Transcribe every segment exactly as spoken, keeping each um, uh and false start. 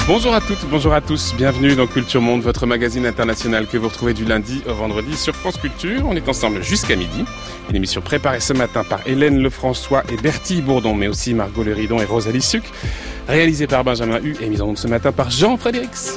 Bonjour à toutes, bonjour à tous, bienvenue dans Culture Monde, votre magazine international que vous retrouvez du lundi au vendredi sur France Culture. On est ensemble jusqu'à midi. Une émission préparée ce matin par Hélène Lefrançois et Bertille Bourdon, mais aussi Margot Leridon et Rosalie Suc. Réalisée par Benjamin Hu et mise en onde ce matin par Jean Frédérix.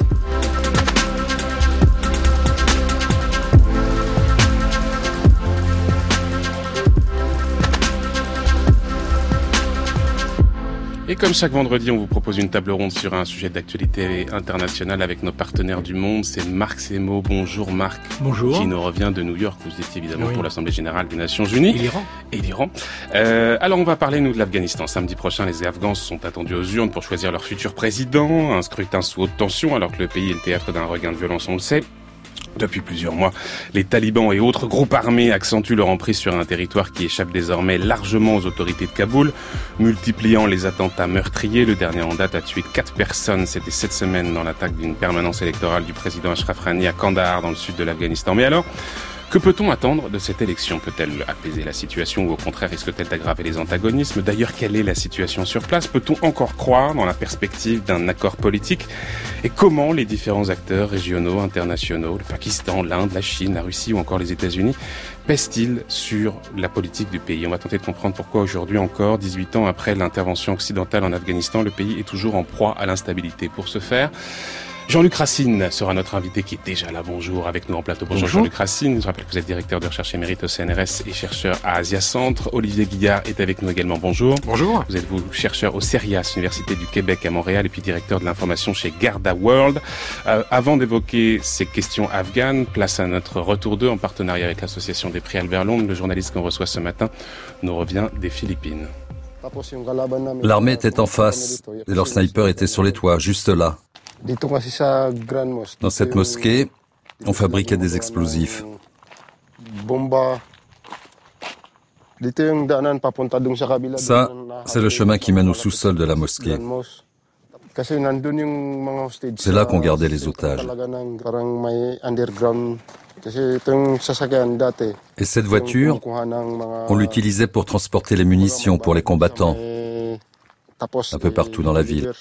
Et comme chaque vendredi, on vous propose une table ronde sur un sujet d'actualité internationale avec nos partenaires du monde. C'est Marc Semo. Bonjour Marc. Bonjour. Qui nous revient de New York. Vous étiez évidemment oui. pour l'Assemblée Générale des Nations Unies. Et l'Iran. Et l'Iran. Euh, alors on va parler, nous, de l'Afghanistan. Samedi prochain, les Afghans sont attendus aux urnes pour choisir leur futur président. Un scrutin sous haute tension alors que le pays est le théâtre d'un regain de violence, on le sait. Depuis plusieurs mois, les talibans et autres groupes armés accentuent leur emprise sur un territoire qui échappe désormais largement aux autorités de Kaboul, multipliant les attentats meurtriers. Le dernier en date a tué quatre personnes, c'était cette semaine, dans l'attaque d'une permanence électorale du président Ashraf Ghani à Kandahar, dans le sud de l'Afghanistan. Mais alors, que peut-on attendre de cette élection ? Peut-elle apaiser la situation ou au contraire risque-t-elle d'aggraver les antagonismes ? D'ailleurs, quelle est la situation sur place ? Peut-on encore croire dans la perspective d'un accord politique ? Et comment les différents acteurs régionaux, internationaux, le Pakistan, l'Inde, la Chine, la Russie ou encore les États-Unis pèsent-ils sur la politique du pays ? On va tenter de comprendre pourquoi aujourd'hui encore, dix-huit ans après l'intervention occidentale en Afghanistan, le pays est toujours en proie à l'instabilité. Pour ce faire, Jean-Luc Racine sera notre invité qui est déjà là. Bonjour, avec nous en plateau. Bonjour, Bonjour. Jean-Luc Racine. Je rappelle que vous êtes directeur de recherche émérite au C N R S et chercheur à Asia Centre. Olivier Guillard est avec nous également. Bonjour. Bonjour. Vous êtes vous chercheur au CERIAS, Université du Québec à Montréal, et puis directeur de l'information chez Garda World. Euh, avant d'évoquer ces questions afghanes, place à notre retour d'eux en partenariat avec l'association des prix Albert Londres. Le journaliste qu'on reçoit ce matin nous revient des Philippines. L'armée était en face et leurs snipers étaient sur les toits, juste là. Dans cette mosquée, on fabriquait des explosifs. Ça, c'est le chemin qui mène au sous-sol de la mosquée. C'est là qu'on gardait les otages. Et cette voiture, on l'utilisait pour transporter les munitions pour les combattants, un peu partout dans la ville.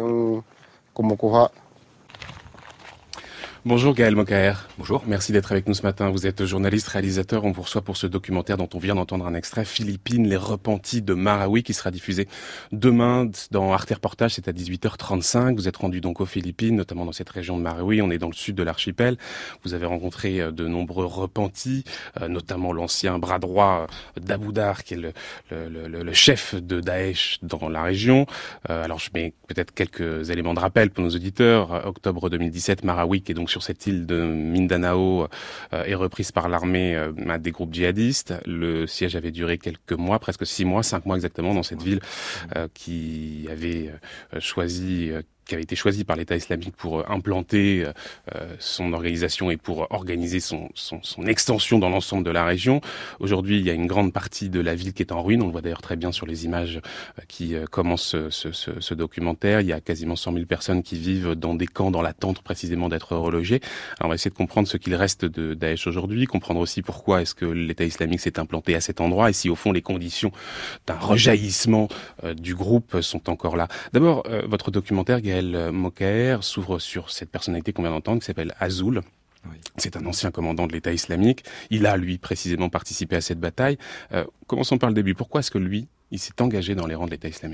Bonjour Gaël Mokaer. Bonjour. Merci d'être avec nous ce matin. Vous êtes journaliste, réalisateur. On vous reçoit pour ce documentaire dont on vient d'entendre un extrait, Philippines, les repentis de Marawi, qui sera diffusé demain dans Arte Reportage, c'est à dix-huit heures trente-cinq. Vous êtes rendu donc aux Philippines, notamment dans cette région de Marawi. On est dans le sud de l'archipel. Vous avez rencontré de nombreux repentis, notamment l'ancien bras droit d'Abu Dar, qui est le, le, le, le chef de Daesh dans la région. Alors je mets peut-être quelques éléments de rappel pour nos auditeurs. Octobre deux mille dix-sept, Marawi, qui est donc sur cette île de Mindanao, euh, est reprise par l'armée euh, des groupes djihadistes. Le siège avait duré quelques mois, presque six mois, cinq mois exactement, dans cette ville euh, qui avait euh, choisi... Euh, qui avait été choisi par l'État islamique pour implanter euh, son organisation et pour organiser son, son, son extension dans l'ensemble de la région. Aujourd'hui, il y a une grande partie de la ville qui est en ruine. On le voit d'ailleurs très bien sur les images euh, qui euh, commencent ce, ce, ce, ce documentaire. Il y a quasiment cent mille personnes qui vivent dans des camps, dans l'attente précisément d'être relogées. Alors, on va essayer de comprendre ce qu'il reste de Daesh aujourd'hui, comprendre aussi pourquoi est-ce que l'État islamique s'est implanté à cet endroit et si au fond les conditions d'un rejaillissement euh, du groupe sont encore là. D'abord, euh, votre documentaire, Gaël Mokaer, s'ouvre sur cette personnalité qu'on vient d'entendre qui s'appelle Azul. Oui. C'est un ancien commandant de l'État islamique. Il a, lui, précisément participé à cette bataille. Euh, commençons par le début. Pourquoi est-ce que lui, il s'est engagé dans les rangs de l'État islamique ?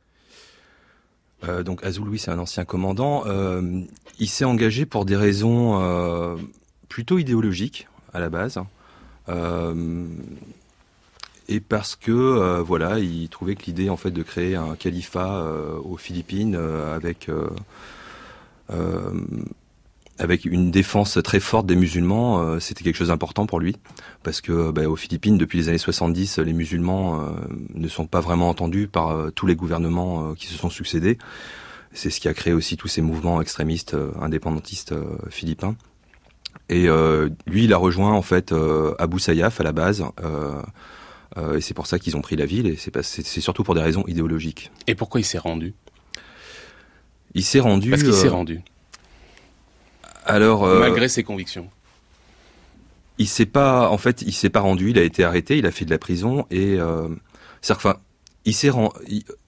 euh, Donc Azul, oui, c'est un ancien commandant. Euh, il s'est engagé pour des raisons euh, plutôt idéologiques, à la base. Euh, Et parce que euh, voilà, il trouvait que l'idée en fait de créer un califat euh, aux Philippines euh, avec euh, euh, avec une défense très forte des musulmans, euh, c'était quelque chose d'important pour lui, parce que bah, aux Philippines depuis les années soixante-dix, les musulmans euh, ne sont pas vraiment entendus par euh, tous les gouvernements euh, qui se sont succédés. C'est ce qui a créé aussi tous ces mouvements extrémistes euh, indépendantistes euh, philippins. Et euh, lui, il a rejoint en fait euh, Abu Sayyaf à la base. Euh, Euh, et c'est pour ça qu'ils ont pris la ville, et c'est, pas, c'est, c'est surtout pour des raisons idéologiques. Et pourquoi il s'est rendu ? Il s'est rendu... Parce qu'il euh, s'est rendu. Alors... Euh, Malgré ses convictions. Il s'est pas... En fait, il s'est pas rendu, il a été arrêté, il a fait de la prison, et... Euh, c'est-à-dire, enfin, il s'est rendu...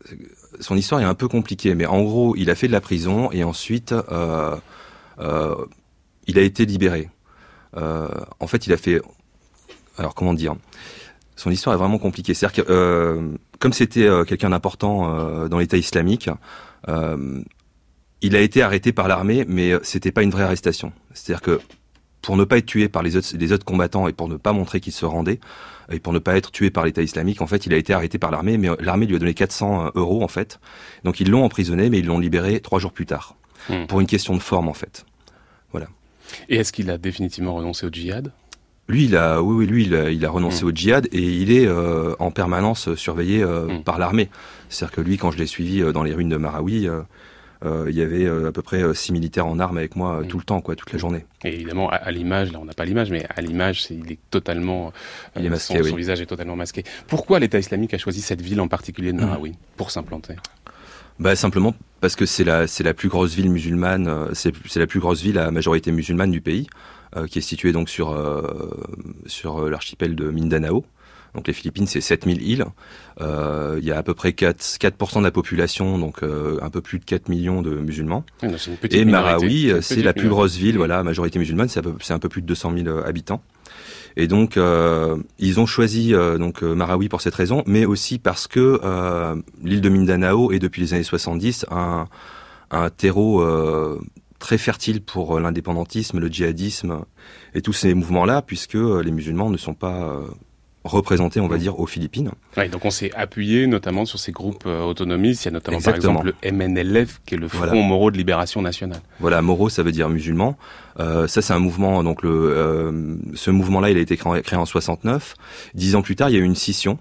son histoire est un peu compliquée, mais en gros, il a fait de la prison et ensuite, euh, euh, il a été libéré. Euh, en fait, il a fait... Alors, comment dire ? Son histoire est vraiment compliquée. C'est-à-dire que, euh, comme c'était euh, quelqu'un d'important euh, dans l'État islamique, euh, il a été arrêté par l'armée, mais c'était pas une vraie arrestation. C'est-à-dire que pour ne pas être tué par les autres, les autres combattants et pour ne pas montrer qu'il se rendait, et pour ne pas être tué par l'État islamique, en fait, il a été arrêté par l'armée, mais l'armée lui a donné quatre cents euros, en fait. Donc ils l'ont emprisonné, mais ils l'ont libéré trois jours plus tard. Mmh. Pour une question de forme, en fait. Voilà. Et est-ce qu'il a définitivement renoncé au djihad ? Lui, il a, oui, oui, lui, il a, il a renoncé mmh. au djihad et il est euh, en permanence surveillé euh, mmh. par l'armée. C'est-à-dire que lui, quand je l'ai suivi euh, dans les ruines de Marawi, euh, euh, il y avait euh, à peu près euh, six militaires en armes avec moi euh, mmh. tout le temps, quoi, toute la journée. Et évidemment, à, à l'image, là, on n'a pas l'image, mais à l'image, c'est, il est totalement, euh, il est masqué, son, oui. son visage est totalement masqué. Pourquoi l'État islamique a choisi cette ville en particulier de Marawi mmh. pour s'implanter ? Bah simplement parce que c'est la, c'est la plus grosse ville musulmane, euh, c'est, c'est la plus grosse ville à majorité musulmane du pays. Euh, qui est situé donc sur euh, sur euh, l'archipel de Mindanao. Donc les Philippines, c'est sept mille îles. Euh, il y a à peu près quatre pour cent de la population, donc euh, un peu plus de quatre millions de musulmans. Oui, non, c'est une petite Et Marawi, minorité. c'est, c'est la plus grosse ville, voilà, majorité musulmane, c'est, à peu, c'est un peu plus de deux cent mille habitants. Et donc euh, ils ont choisi euh, donc euh, Marawi pour cette raison, mais aussi parce que euh, l'île de Mindanao est depuis les années soixante-dix un, un terreau euh, très fertile pour l'indépendantisme, le djihadisme et tous ces mouvements-là, puisque les musulmans ne sont pas représentés, on va dire, aux Philippines. Ouais, donc on s'est appuyé notamment sur ces groupes euh, autonomistes. Il y a notamment Exactement. par exemple le M N L F, qui est le Front voilà. Moro de Libération Nationale. Voilà, Moro, ça veut dire musulman. Euh, ça, c'est un mouvement. Donc le, euh, ce mouvement-là, il a été créé, créé en soixante-neuf. Dix ans plus tard, il y a eu une scission,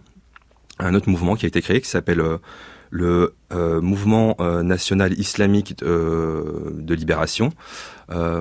un autre mouvement qui a été créé, qui s'appelle euh, le euh, mouvement euh, national islamique euh, de libération. Euh,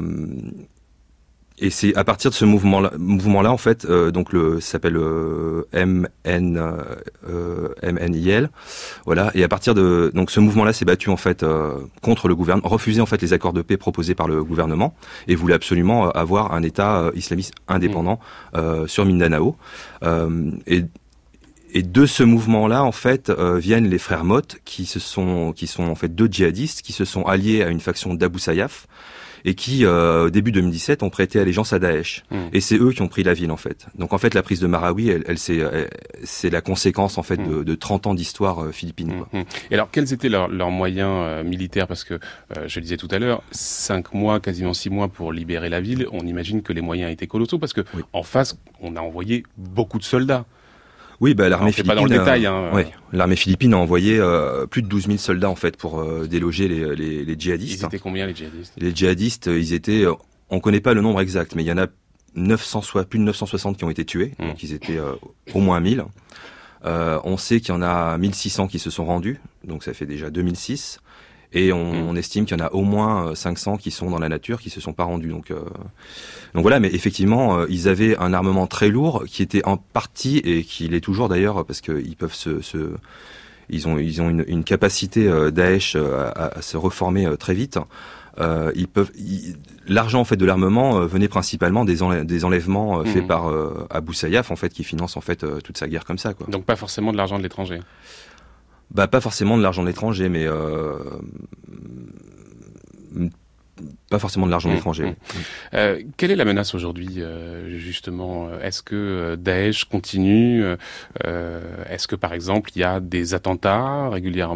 et c'est à partir de ce mouvement-là, mouvement-là en fait, euh, donc le, ça s'appelle euh, M N, euh, M N I L, voilà. Et à partir de donc ce mouvement-là s'est battu en fait euh, contre le gouvernement, refusé en fait les accords de paix proposés par le gouvernement et voulait absolument avoir un État euh, islamiste indépendant euh, sur Mindanao. Euh, et Et de ce mouvement-là, en fait, euh, viennent les frères Mott, qui se sont, qui sont en fait deux djihadistes, qui se sont alliés à une faction d'Abu Sayyaf et qui, euh, au début deux mille dix-sept, ont prêté allégeance à Daesh. Mmh. Et c'est eux qui ont pris la ville, en fait. Donc, en fait, la prise de Marawi, elle, elle, c'est, elle, c'est la conséquence, en fait, mmh. de, de trente ans d'histoire euh, philippine. Quoi. Mmh. Et alors, quels étaient leurs, leurs moyens euh, militaires ? Parce que, euh, je le disais tout à l'heure, cinq mois, quasiment six mois pour libérer la ville. On imagine que les moyens étaient colossaux, parce que oui. en face, on a envoyé beaucoup de soldats. Oui, bah, l'armée philippine, pas dans le détail, hein, euh, ouais, l'armée philippine a envoyé euh, plus de douze mille soldats en fait pour euh, déloger les, les, les djihadistes. Ils étaient combien les djihadistes ? Les djihadistes, ils étaient, euh, on connaît pas le nombre exact, mais il y en a neuf cents, soit plus de neuf cent soixante qui ont été tués, mmh. donc ils étaient euh, au moins mille. Euh, on sait qu'il y en a mille six cents qui se sont rendus, donc ça fait déjà deux mille six. Et on, mmh. on estime qu'il y en a au moins cinq cents qui sont dans la nature, qui se sont pas rendus. Donc, euh... donc voilà, mais effectivement, euh, ils avaient un armement très lourd qui était en partie et qui l'est toujours d'ailleurs parce qu'ils peuvent se, se, ils ont, ils ont une, une capacité euh, Daesh euh, à, à se reformer euh, très vite. Euh, ils peuvent, ils... l'argent en fait de l'armement euh, venait principalement des, enlè- des enlèvements euh, mmh. faits par euh, Abu Sayyaf en fait, qui finance en fait euh, toute sa guerre comme ça, quoi. Donc pas forcément de l'argent de l'étranger. Bah pas forcément de l'argent de l'étranger, mais euh, pas forcément de l'argent de l'étranger. Mmh, mmh. Euh, quelle est la menace aujourd'hui, euh, justement ? Est-ce que Daesh continue ? euh, Est-ce que, par exemple, il y a des attentats régulièrement ?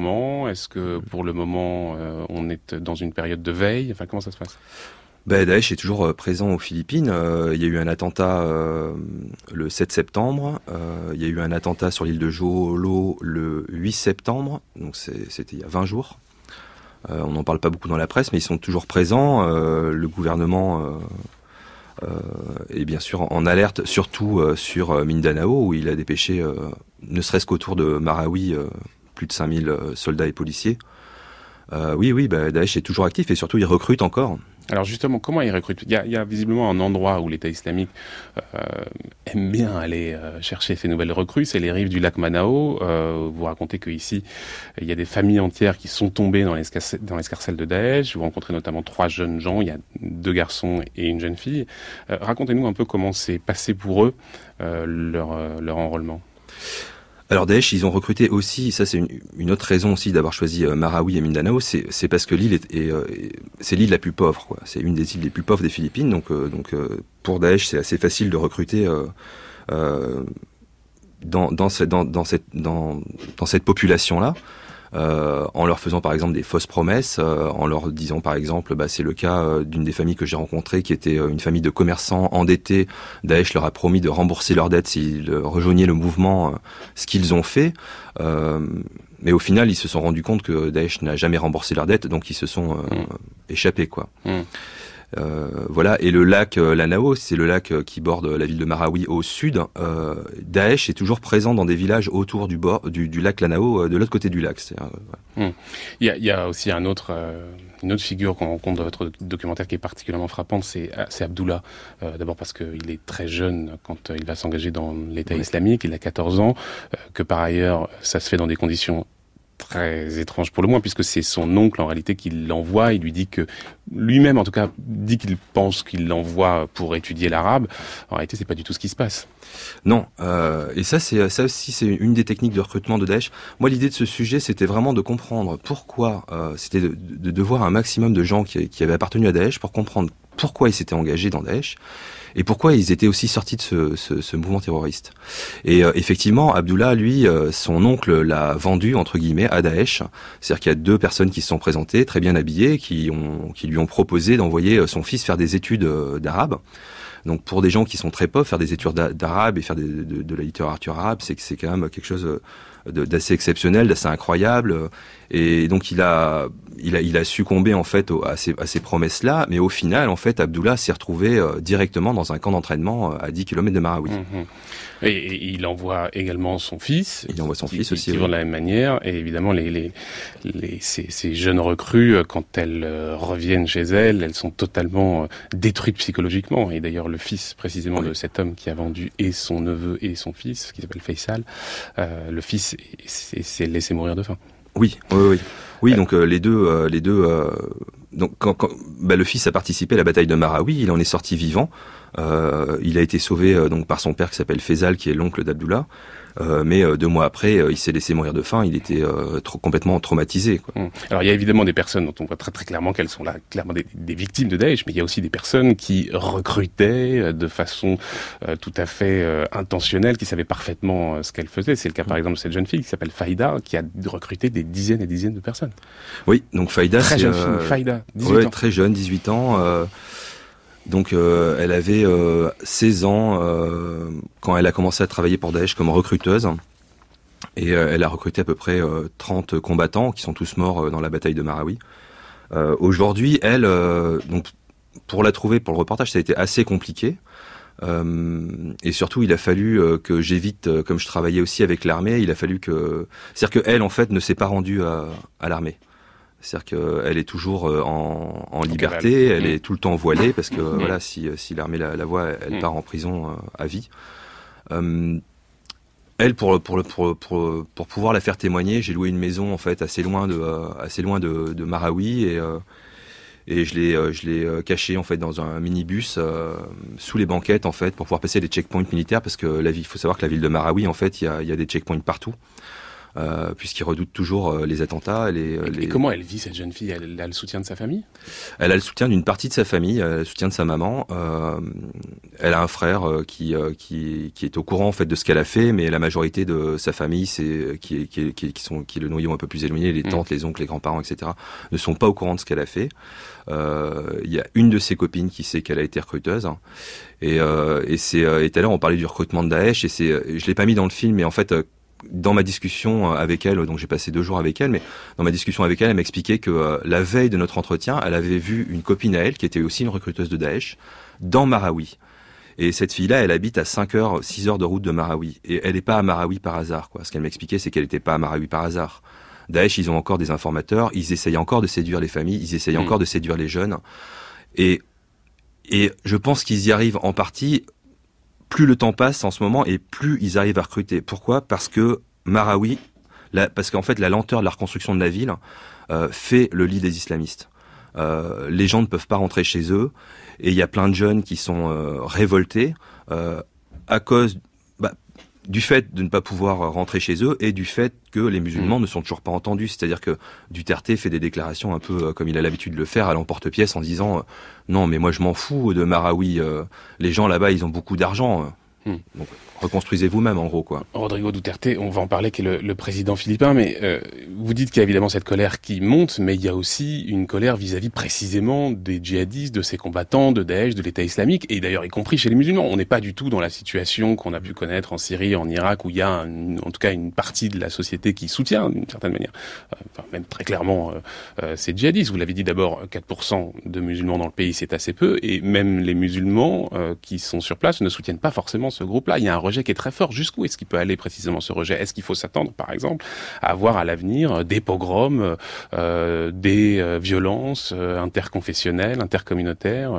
Est-ce que, pour le moment, euh, on est dans une période de veille ? Enfin, comment ça se passe ? Ben, Daesh est toujours euh, présent aux Philippines. Euh, il y a eu un attentat euh, le sept septembre. Euh, il y a eu un attentat sur l'île de Jolo le huit septembre. Donc c'est, c'était il y a vingt jours. Euh, on n'en parle pas beaucoup dans la presse, mais ils sont toujours présents. Euh, le gouvernement euh, euh, est bien sûr en alerte, surtout euh, sur Mindanao, où il a dépêché, euh, ne serait-ce qu'autour de Marawi, euh, plus de cinq mille soldats et policiers. Euh, oui, oui, bah, Daesh est toujours actif et surtout il recrute encore. Alors justement, comment ils recrutent ? Il y a, il y a visiblement un endroit où l'État islamique euh, aime bien aller euh, chercher ces nouvelles recrues, c'est les rives du lac Manao. Euh, vous racontez qu'ici, il y a des familles entières qui sont tombées dans l'escarcelle, dans l'escarcelle de Daesh. Vous rencontrez notamment trois jeunes gens, il y a deux garçons et une jeune fille. Euh, racontez-nous un peu comment c'est passé pour eux, euh, leur, euh, leur enrôlement. Alors Daesh, ils ont recruté aussi, ça c'est une, une autre raison aussi d'avoir choisi euh, Marawi et Mindanao, c'est, c'est parce que l'île est, est, euh, est c'est l'île la plus pauvre, quoi. C'est une des îles les plus pauvres des Philippines, donc euh, donc euh, pour Daesh c'est assez facile de recruter euh, euh, dans dans cette dans dans cette dans dans cette population là. Euh, en leur faisant par exemple des fausses promesses, euh, en leur disant par exemple, bah, c'est le cas euh, d'une des familles que j'ai rencontrées qui était euh, une famille de commerçants endettés. Daesh leur a promis de rembourser leurs dettes s'ils euh, rejoignaient le mouvement, euh, ce qu'ils ont fait. Euh, mais au final, ils se sont rendus compte que Daesh n'a jamais remboursé leurs dettes, donc ils se sont euh, mmh. échappés, quoi. Mmh. Euh, voilà, et le lac euh, Lanao, c'est le lac euh, qui borde la ville de Marawi au sud. Euh, Daesh est toujours présent dans des villages autour du bord du, du lac Lanao, euh, de l'autre côté du lac. C'est, euh, voilà. mmh. il, y a, il y a aussi un autre, euh, une autre figure qu'on rencontre dans votre documentaire qui est particulièrement frappante, c'est, c'est Abdullah. Euh, d'abord parce qu'il est très jeune quand il va s'engager dans l'État oui. islamique, il a quatorze ans, euh, que par ailleurs ça se fait dans des conditions très étrange pour le moins, puisque c'est son oncle en réalité qui l'envoie. Il lui dit que lui-même, en tout cas, dit qu'il pense qu'il l'envoie pour étudier l'arabe. En réalité, c'est pas du tout ce qui se passe. Non, euh, et ça, c'est ça aussi, c'est une des techniques de recrutement de Daesh. Moi, l'idée de ce sujet, c'était vraiment de comprendre pourquoi. Euh, c'était de, de, de voir un maximum de gens qui, qui avaient appartenu à Daesh pour comprendre pourquoi ils s'étaient engagés dans Daesh. Et pourquoi ils étaient aussi sortis de ce, ce, ce mouvement terroriste. Et euh, effectivement, Abdullah, lui, euh, son oncle l'a vendu, entre guillemets, à Daesh. C'est-à-dire qu'il y a deux personnes qui se sont présentées, très bien habillées, qui, ont, qui lui ont proposé d'envoyer son fils faire des études euh, d'arabe. Donc pour des gens qui sont très pauvres, faire des études d'arabe et faire des, de, de la littérature arabe, c'est, c'est quand même quelque chose de, d'assez exceptionnel, d'assez incroyable. Et donc il a, il a, il a succombé en fait à ces, à ces promesses-là, mais au final, en fait, Abdullah s'est retrouvé directement dans un camp d'entraînement à dix kilomètres de Marawi. Mmh. Et, et il envoie également son fils. Il envoie son qui, fils aussi. Qui oui. vont de la même manière. Et évidemment, les, les, les, ces, ces jeunes recrues, quand elles euh, reviennent chez elles, elles sont totalement euh, détruites psychologiquement. Et d'ailleurs, le fils précisément oui. de cet homme qui a vendu et son neveu et son fils, qui s'appelle Faisal, euh, le fils s'est, s'est laissé mourir de faim. Oui, oui, oui. Oui, donc euh, les deux, euh, les deux. Euh, donc quand, quand bah, le fils a participé à la bataille de Marawi, il en est sorti vivant. Euh, il a été sauvé euh, donc par son père qui s'appelle Faisal, qui est l'oncle d'Abdullah. Euh, mais euh, deux mois après, euh, il s'est laissé mourir de faim. Il était euh, trop, complètement traumatisé, quoi. Mmh. Alors il y a évidemment des personnes dont on voit très très clairement qu'elles sont là, clairement des, des victimes de Daesh, mais il y a aussi des personnes qui recrutaient de façon euh, tout à fait euh, intentionnelle, qui savaient parfaitement euh, ce qu'elles faisaient. C'est le cas par exemple de cette jeune fille qui s'appelle Faïda, qui a recruté des dizaines et dizaines de personnes. Oui, donc Faïda, très c'est jeune euh... fille, Faïda, dix-huit ouais, ans. Très jeune, dix-huit ans. Euh... Donc euh, elle avait euh, seize ans euh, quand elle a commencé à travailler pour Daesh comme recruteuse. Et euh, elle a recruté à peu près euh, trente combattants qui sont tous morts euh, dans la bataille de Marawi. Euh, aujourd'hui, elle, euh, donc pour la trouver pour le reportage, ça a été assez compliqué. Euh, et surtout, il a fallu euh, que j'évite, euh, comme je travaillais aussi avec l'armée, il a fallu que, c'est-à-dire que elle, en fait, ne s'est pas rendue à, à l'armée. C'est-à-dire qu'elle est toujours en, en liberté, elle mmh. est tout le temps voilée parce que mmh. voilà, si, si l'armée la, la voit, elle mmh. part en prison euh, à vie. Euh, elle, pour, pour, pour, pour, pour pouvoir la faire témoigner, j'ai loué une maison en fait assez loin de, euh, assez loin de, de Marawi et, euh, et je l'ai, euh, je l'ai cachée en fait dans un minibus euh, sous les banquettes en fait pour pouvoir passer les checkpoints militaires parce que la ville, il faut savoir que la ville de Marawi en fait, il y a, il y a des checkpoints partout. Euh, puisqu'ils redoutent toujours euh, les attentats. Les, et, les... et comment elle vit, cette jeune fille? Elle, elle a le soutien de sa famille? Elle a le soutien d'une partie de sa famille, elle a le soutien de sa maman. Euh, elle a un frère euh, qui, euh, qui, qui est au courant en fait de ce qu'elle a fait, mais la majorité de sa famille, c'est qui, qui, qui, qui sont qui est le noyau un peu plus éloigné, les tantes, mmh. les oncles, les grands-parents, et cetera, ne sont pas au courant de ce qu'elle a fait. Euh, il y a une de ses copines qui sait qu'elle a été recruteuse. Et, euh, et c'est et tout à l'heure on parlait du recrutement de Daesh et c'est je l'ai pas mis dans le film, mais en fait dans ma discussion avec elle, donc j'ai passé deux jours avec elle, mais dans ma discussion avec elle, elle m'expliquait que euh, la veille de notre entretien, elle avait vu une copine à elle, qui était aussi une recruteuse de Daesh, dans Marawi. Et cette fille-là, elle habite à cinq heures, six heures de route de Marawi. Et elle n'est pas à Marawi par hasard, quoi. Ce qu'elle m'expliquait, c'est qu'elle n'était pas à Marawi par hasard. Daesh, ils ont encore des informateurs, ils essayent encore de séduire les familles, ils essayent mmh. encore de séduire les jeunes. Et, et je pense qu'ils y arrivent en partie. Plus le temps passe en ce moment et plus ils arrivent à recruter. Pourquoi ? Parce que Marawi, la, parce qu'en fait la lenteur de la reconstruction de la ville euh, fait le lit des islamistes. Euh, les gens ne peuvent pas rentrer chez eux et il y a plein de jeunes qui sont euh, révoltés euh, à cause, bah, du fait de ne pas pouvoir rentrer chez eux et du fait que les musulmans mmh. ne sont toujours pas entendus. C'est-à-dire que Duterte fait des déclarations un peu comme il a l'habitude de le faire à l'emporte-pièce en disant euh, « Non, mais moi je m'en fous de Marawi, euh, les gens là-bas ils ont beaucoup d'argent. Mmh. » Donc, reconstruisez vous-même, en gros, quoi. Rodrigo Duterte, on va en parler, qui est le, le président philippin, mais euh, vous dites qu'il y a évidemment cette colère qui monte, mais il y a aussi une colère vis-à-vis précisément des djihadistes, de ces combattants, de Daesh, de l'État islamique, et d'ailleurs y compris chez les musulmans. On n'est pas du tout dans la situation qu'on a pu connaître en Syrie, en Irak, où il y a une, en tout cas une partie de la société qui soutient, d'une certaine manière, euh, enfin, même très clairement, euh, euh, ces djihadistes. Vous l'avez dit d'abord, quatre pour cent de musulmans dans le pays, c'est assez peu, et même les musulmans euh, qui sont sur place ne soutiennent pas forcément ce groupe-là. Il y a un rejet qui est très fort. Jusqu'où est-ce qu'il peut aller précisément ce rejet ? Est-ce qu'il faut s'attendre, par exemple, à avoir à l'avenir des pogroms, euh, des euh, violences euh, interconfessionnelles, intercommunautaires ?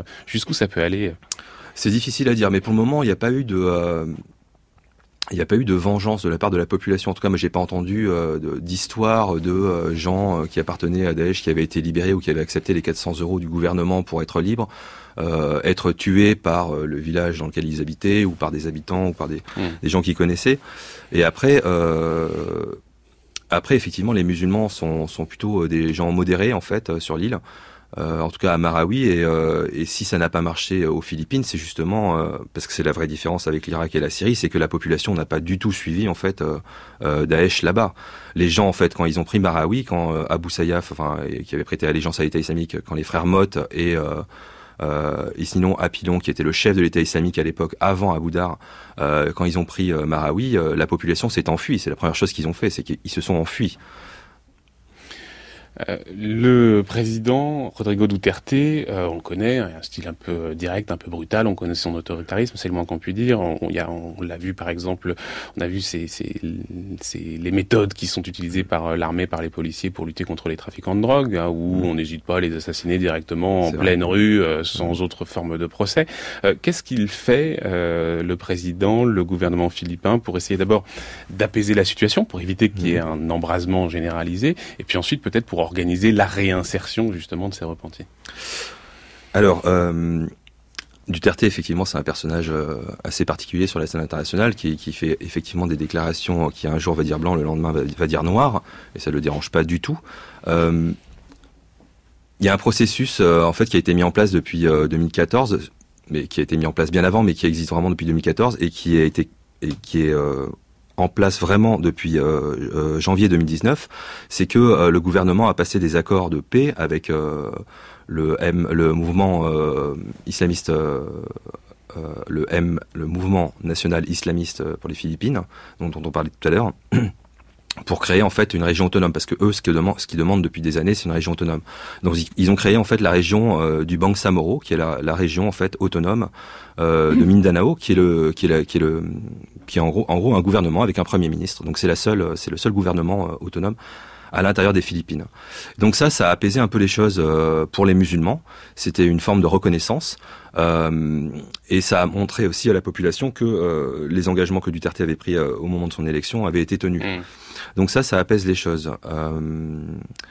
Jusqu'où ça peut aller ? C'est difficile à dire, mais pour le moment, il n'y a pas eu de... Euh... Il n'y a pas eu de vengeance de la part de la population. En tout cas, moi, j'ai pas entendu euh, d'histoire de euh, gens qui appartenaient à Daesh, qui avaient été libérés ou qui avaient accepté les quatre cents euros du gouvernement pour être libres, euh, être tués par euh, le village dans lequel ils habitaient, ou par des habitants, ou par des, mmh. des gens qu'ils connaissaient. Et après, euh, après, effectivement, les musulmans sont, sont plutôt des gens modérés, en fait, euh, sur l'île. Euh, en tout cas à Marawi, et, euh, et si ça n'a pas marché aux Philippines, c'est justement euh, parce que c'est la vraie différence avec l'Irak et la Syrie, c'est que la population n'a pas du tout suivi en fait euh, euh, Daesh là-bas. Les gens en fait, quand ils ont pris Marawi, quand euh, Abu Sayyaf, enfin qui avait prêté allégeance à l'État islamique, quand les frères Mott et euh, euh, et sinon Apilon, qui était le chef de l'État islamique à l'époque, avant Abu Dar, euh, quand ils ont pris euh, Marawi, euh, la population s'est enfuie. C'est la première chose qu'ils ont fait, c'est qu'ils se sont enfuis. Euh, le président Rodrigo Duterte, euh, on le connaît, un style un peu direct, un peu brutal, on connaît son autoritarisme, c'est le moins qu'on puisse dire. On, on, y a, on l'a vu par exemple, on a vu ces, ces, ces, les méthodes qui sont utilisées par l'armée, par les policiers pour lutter contre les trafiquants de drogue, hein, où on n'hésite pas à les assassiner directement en c'est pleine vrai. rue, euh, sans autre forme de procès. Euh, qu'est-ce qu'il fait, euh, le président, le gouvernement philippin, pour essayer d'abord d'apaiser la situation, pour éviter qu'il y ait un embrasement généralisé, et puis ensuite peut-être pour organiser la réinsertion justement de ces repentis? Alors, euh, Duterte, effectivement, c'est un personnage euh, assez particulier sur la scène internationale qui, qui fait effectivement des déclarations qui un jour va dire blanc, le lendemain va, va dire noir, et ça ne le dérange pas du tout. Euh, il y a un processus euh, en fait qui a été mis en place depuis euh, deux mille quatorze, mais qui a été mis en place bien avant, mais qui existe vraiment depuis deux mille quatorze et qui a été et qui est euh, en place vraiment depuis euh, euh, janvier deux mille dix-neuf, c'est que euh, le gouvernement a passé des accords de paix avec euh, le M, le mouvement euh, islamiste, euh, euh, le M, le mouvement national islamiste pour les Philippines, dont, dont on parlait tout à l'heure, pour créer en fait une région autonome, parce que eux, ce qu'ils demandent, ce qu'ils demandent depuis des années, c'est une région autonome. Donc ils ont créé en fait la région euh, du Bangsamoro, qui est la, la région en fait autonome euh, de Mindanao, qui est le, qui est la, qui est le, qui est en gros, en gros un gouvernement avec un premier ministre. Donc c'est la seule, c'est le seul gouvernement euh, autonome à l'intérieur des Philippines. Donc ça, ça a apaisé un peu les choses euh, pour les musulmans. C'était une forme de reconnaissance. Euh, et ça a montré aussi à la population que euh, les engagements que Duterte avait pris euh, au moment de son élection avaient été tenus. Mmh. Donc ça, ça apaise les choses. Euh,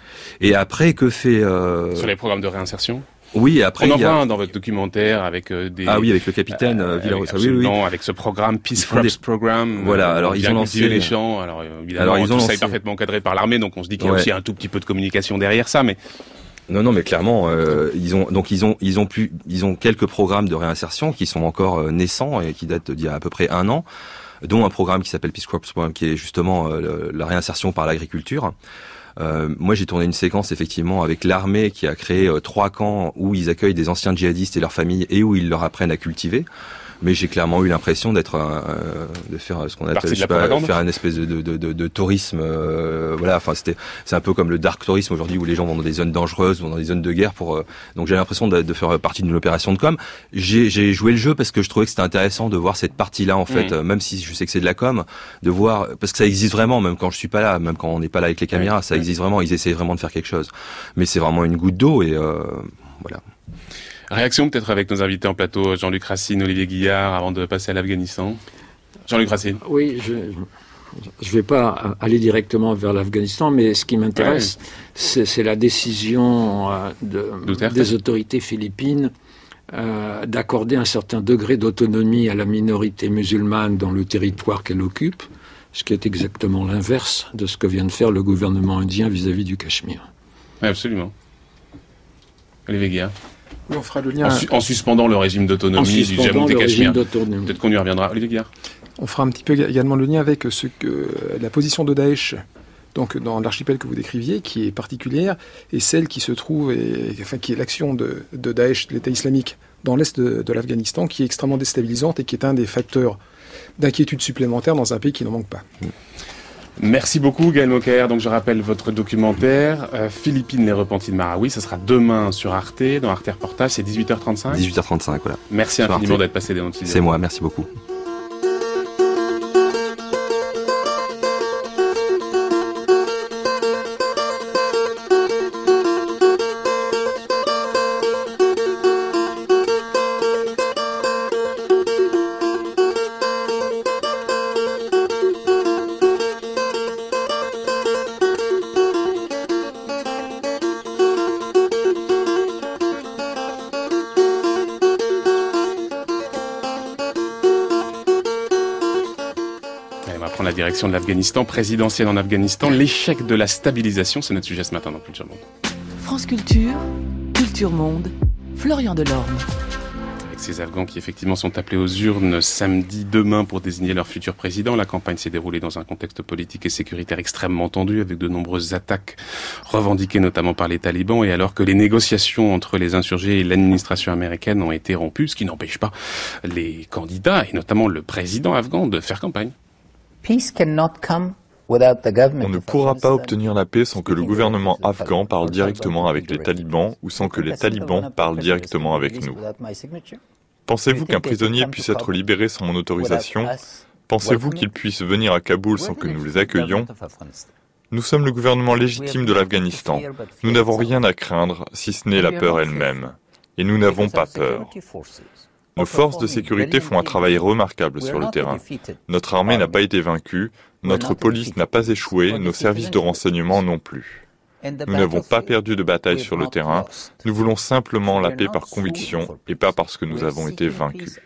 et après, que fait... Euh... Sur les programmes de réinsertion ? Oui, après... On en il y a... voit un dans votre documentaire avec euh, des... Ah oui, avec le capitaine euh, Villarosa. Oui, oui. oui. Avec ce programme, Peace Crops des... Programme. Voilà, euh, alors ils ont lancé... les champs. Alors évidemment, alors, ils ont tout lancé... ça est parfaitement encadré par l'armée, donc on se dit qu'il y a ouais. aussi un tout petit peu de communication derrière ça, mais... Non, non, mais clairement, euh, ils ont donc ils ont ils ont plus ils ont quelques programmes de réinsertion qui sont encore euh, naissants et qui datent d'il y a à peu près un an, dont un programme qui s'appelle Peace Crops Programme, qui est justement euh, le, la réinsertion par l'agriculture. Euh, moi, j'ai tourné une séquence effectivement avec l'armée qui a créé euh, trois camps où ils accueillent des anciens djihadistes et leurs familles et où ils leur apprennent à cultiver. Mais j'ai clairement eu l'impression d'être, euh, de faire ce qu'on appelle, je sais pas, faire un espèce de, de, de, de tourisme. Euh, voilà, enfin c'était, c'est un peu comme le dark tourisme aujourd'hui où les gens vont dans des zones dangereuses, vont dans des zones de guerre pour. Euh, donc j'ai l'impression de, de faire partie d'une opération de com. J'ai, j'ai joué le jeu parce que je trouvais que c'était intéressant de voir cette partie-là en fait, mmh. euh, même si je sais que c'est de la com, de voir parce que ça existe vraiment, même quand je suis pas là, même quand on n'est pas là avec les caméras, ouais, ça ouais. existe vraiment. Ils essayent vraiment de faire quelque chose, mais c'est vraiment une goutte d'eau et euh, voilà. Réaction peut-être avec nos invités en plateau, Jean-Luc Racine, Olivier Guillard, avant de passer à l'Afghanistan. Jean-Luc Racine. Oui, je ne vais pas aller directement vers l'Afghanistan, mais ce qui m'intéresse, ouais. c'est, c'est la décision euh, de, des autorités philippines euh, d'accorder un certain degré d'autonomie à la minorité musulmane dans le territoire qu'elle occupe, ce qui est exactement l'inverse de ce que vient de faire le gouvernement indien vis-à-vis du Cachemire. Oui, absolument. Olivier Guillard. Oui, on fera le lien. En, su- en suspendant le régime d'autonomie du Jammu et Cachemire. Peut-être qu'on y reviendra. Olivier Guillard. On fera un petit peu également le lien avec ce que la position de Daesh, donc dans l'archipel que vous décriviez, qui est particulière, et celle qui se trouve, et, enfin qui est l'action de, de Daesh, de l'État islamique, dans l'est de, de l'Afghanistan, qui est extrêmement déstabilisante et qui est un des facteurs d'inquiétude supplémentaire dans un pays qui n'en manque pas. Merci beaucoup Gaël Mokaer. Donc je rappelle votre documentaire euh, Philippines, les repentis de Marawi. Ça sera demain sur Arte, dans Arte Reportage, c'est dix-huit heures trente-cinq. dix-huit heures trente-cinq, voilà. Merci sur infiniment Arte. D'être passé dans notre studio. C'est moi, merci beaucoup. La direction de l'Afghanistan, présidentielle en Afghanistan, l'échec de la stabilisation, c'est notre sujet ce matin dans Culture Monde. France Culture, Culture Monde, Florian Delorme. Avec ces Afghans qui effectivement sont appelés aux urnes samedi, demain pour désigner leur futur président, la campagne s'est déroulée dans un contexte politique et sécuritaire extrêmement tendu avec de nombreuses attaques revendiquées notamment par les talibans et alors que les négociations entre les insurgés et l'administration américaine ont été rompues, ce qui n'empêche pas les candidats et notamment le président afghan de faire campagne. On ne pourra pas obtenir la paix sans que le gouvernement afghan parle directement avec les talibans ou sans que les talibans parlent directement avec nous. Pensez-vous qu'un prisonnier puisse être libéré sans mon autorisation ? Pensez-vous qu'il puisse venir à Kaboul sans que nous les accueillions ? Nous sommes le gouvernement légitime de l'Afghanistan. Nous n'avons rien à craindre, si ce n'est la peur elle-même. Et nous n'avons pas peur. Nos forces de sécurité font un travail remarquable sur le terrain. Notre armée n'a pas été vaincue, notre police n'a pas échoué, nos services de renseignement non plus. Nous n'avons pas perdu de bataille sur le terrain, nous voulons simplement la paix par conviction et pas parce que nous avons été vaincus.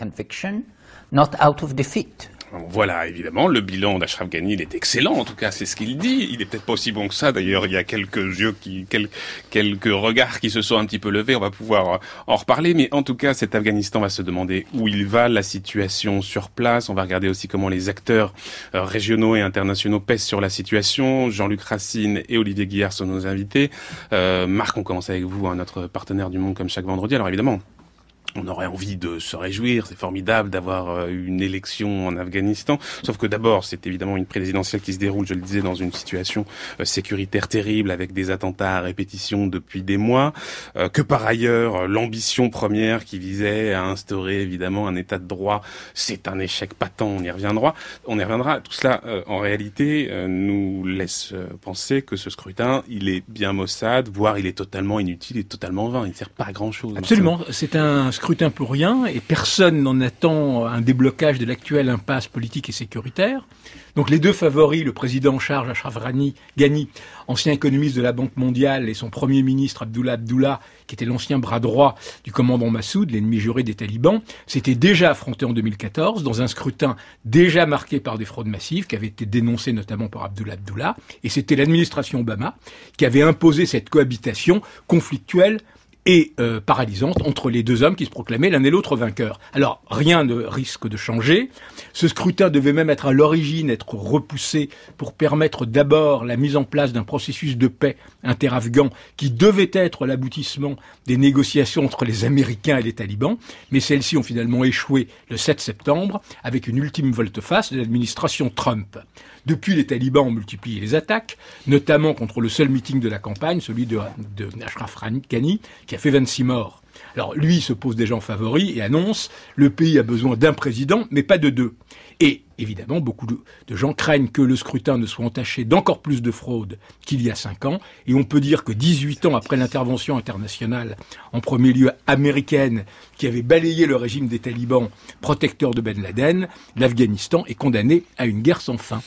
Voilà, évidemment, le bilan d'Ashraf Ghani, il est excellent, en tout cas, c'est ce qu'il dit. Il est peut-être pas aussi bon que ça, d'ailleurs, il y a quelques yeux qui, quelques, quelques regards qui se sont un petit peu levés, on va pouvoir en reparler, mais en tout cas, cet Afghanistan va se demander où il va, la situation sur place, on va regarder aussi comment les acteurs euh, régionaux et internationaux pèsent sur la situation. Jean-Luc Racine et Olivier Guillard sont nos invités. Euh, Marc, on commence avec vous, hein, notre partenaire du Monde comme chaque vendredi, alors évidemment, on aurait envie de se réjouir, c'est formidable d'avoir une élection en Afghanistan, sauf que d'abord, c'est évidemment une présidentielle qui se déroule, je le disais, dans une situation sécuritaire terrible, avec des attentats à répétition depuis des mois, euh, que par ailleurs, l'ambition première qui visait à instaurer évidemment un état de droit, c'est un échec patent, on y reviendra. On y reviendra. Tout cela, euh, en réalité, euh, nous laisse euh, penser que ce scrutin, il est bien maussade, voire il est totalement inutile et totalement vain, il ne sert pas à grand-chose. Absolument, c'est un scrutin pour rien et personne n'en attend un déblocage de l'actuelle impasse politique et sécuritaire. Donc les deux favoris, le président en charge, Ashraf Ghani, ancien économiste de la Banque mondiale, et son premier ministre, Abdullah Abdullah, qui était l'ancien bras droit du commandant Massoud, l'ennemi juré des talibans, s'étaient déjà affrontés en deux mille quatorze dans un scrutin déjà marqué par des fraudes massives qui avaient été dénoncées notamment par Abdullah Abdullah. Et c'était l'administration Obama qui avait imposé cette cohabitation conflictuelle et euh, paralysante entre les deux hommes qui se proclamaient l'un et l'autre vainqueurs. Alors, rien ne risque de changer. Ce scrutin devait même être à l'origine, être repoussé pour permettre d'abord la mise en place d'un processus de paix inter-afghan qui devait être l'aboutissement des négociations entre les Américains et les talibans, mais celles-ci ont finalement échoué le sept septembre avec une ultime volte-face de l'administration Trump. Depuis, les talibans ont multiplié les attaques, notamment contre le seul meeting de la campagne, celui de, de Ashraf Ghani, qui a fait vingt-six morts. Alors, lui se pose déjà en favori et annonce « Le pays a besoin d'un président, mais pas de deux ». Et, évidemment, beaucoup de, de gens craignent que le scrutin ne soit entaché d'encore plus de fraude qu'il y a cinq ans. Et on peut dire que dix-huit ans après l'intervention internationale, en premier lieu américaine, qui avait balayé le régime des talibans protecteurs de Ben Laden, l'Afghanistan est condamné à une guerre sans fin.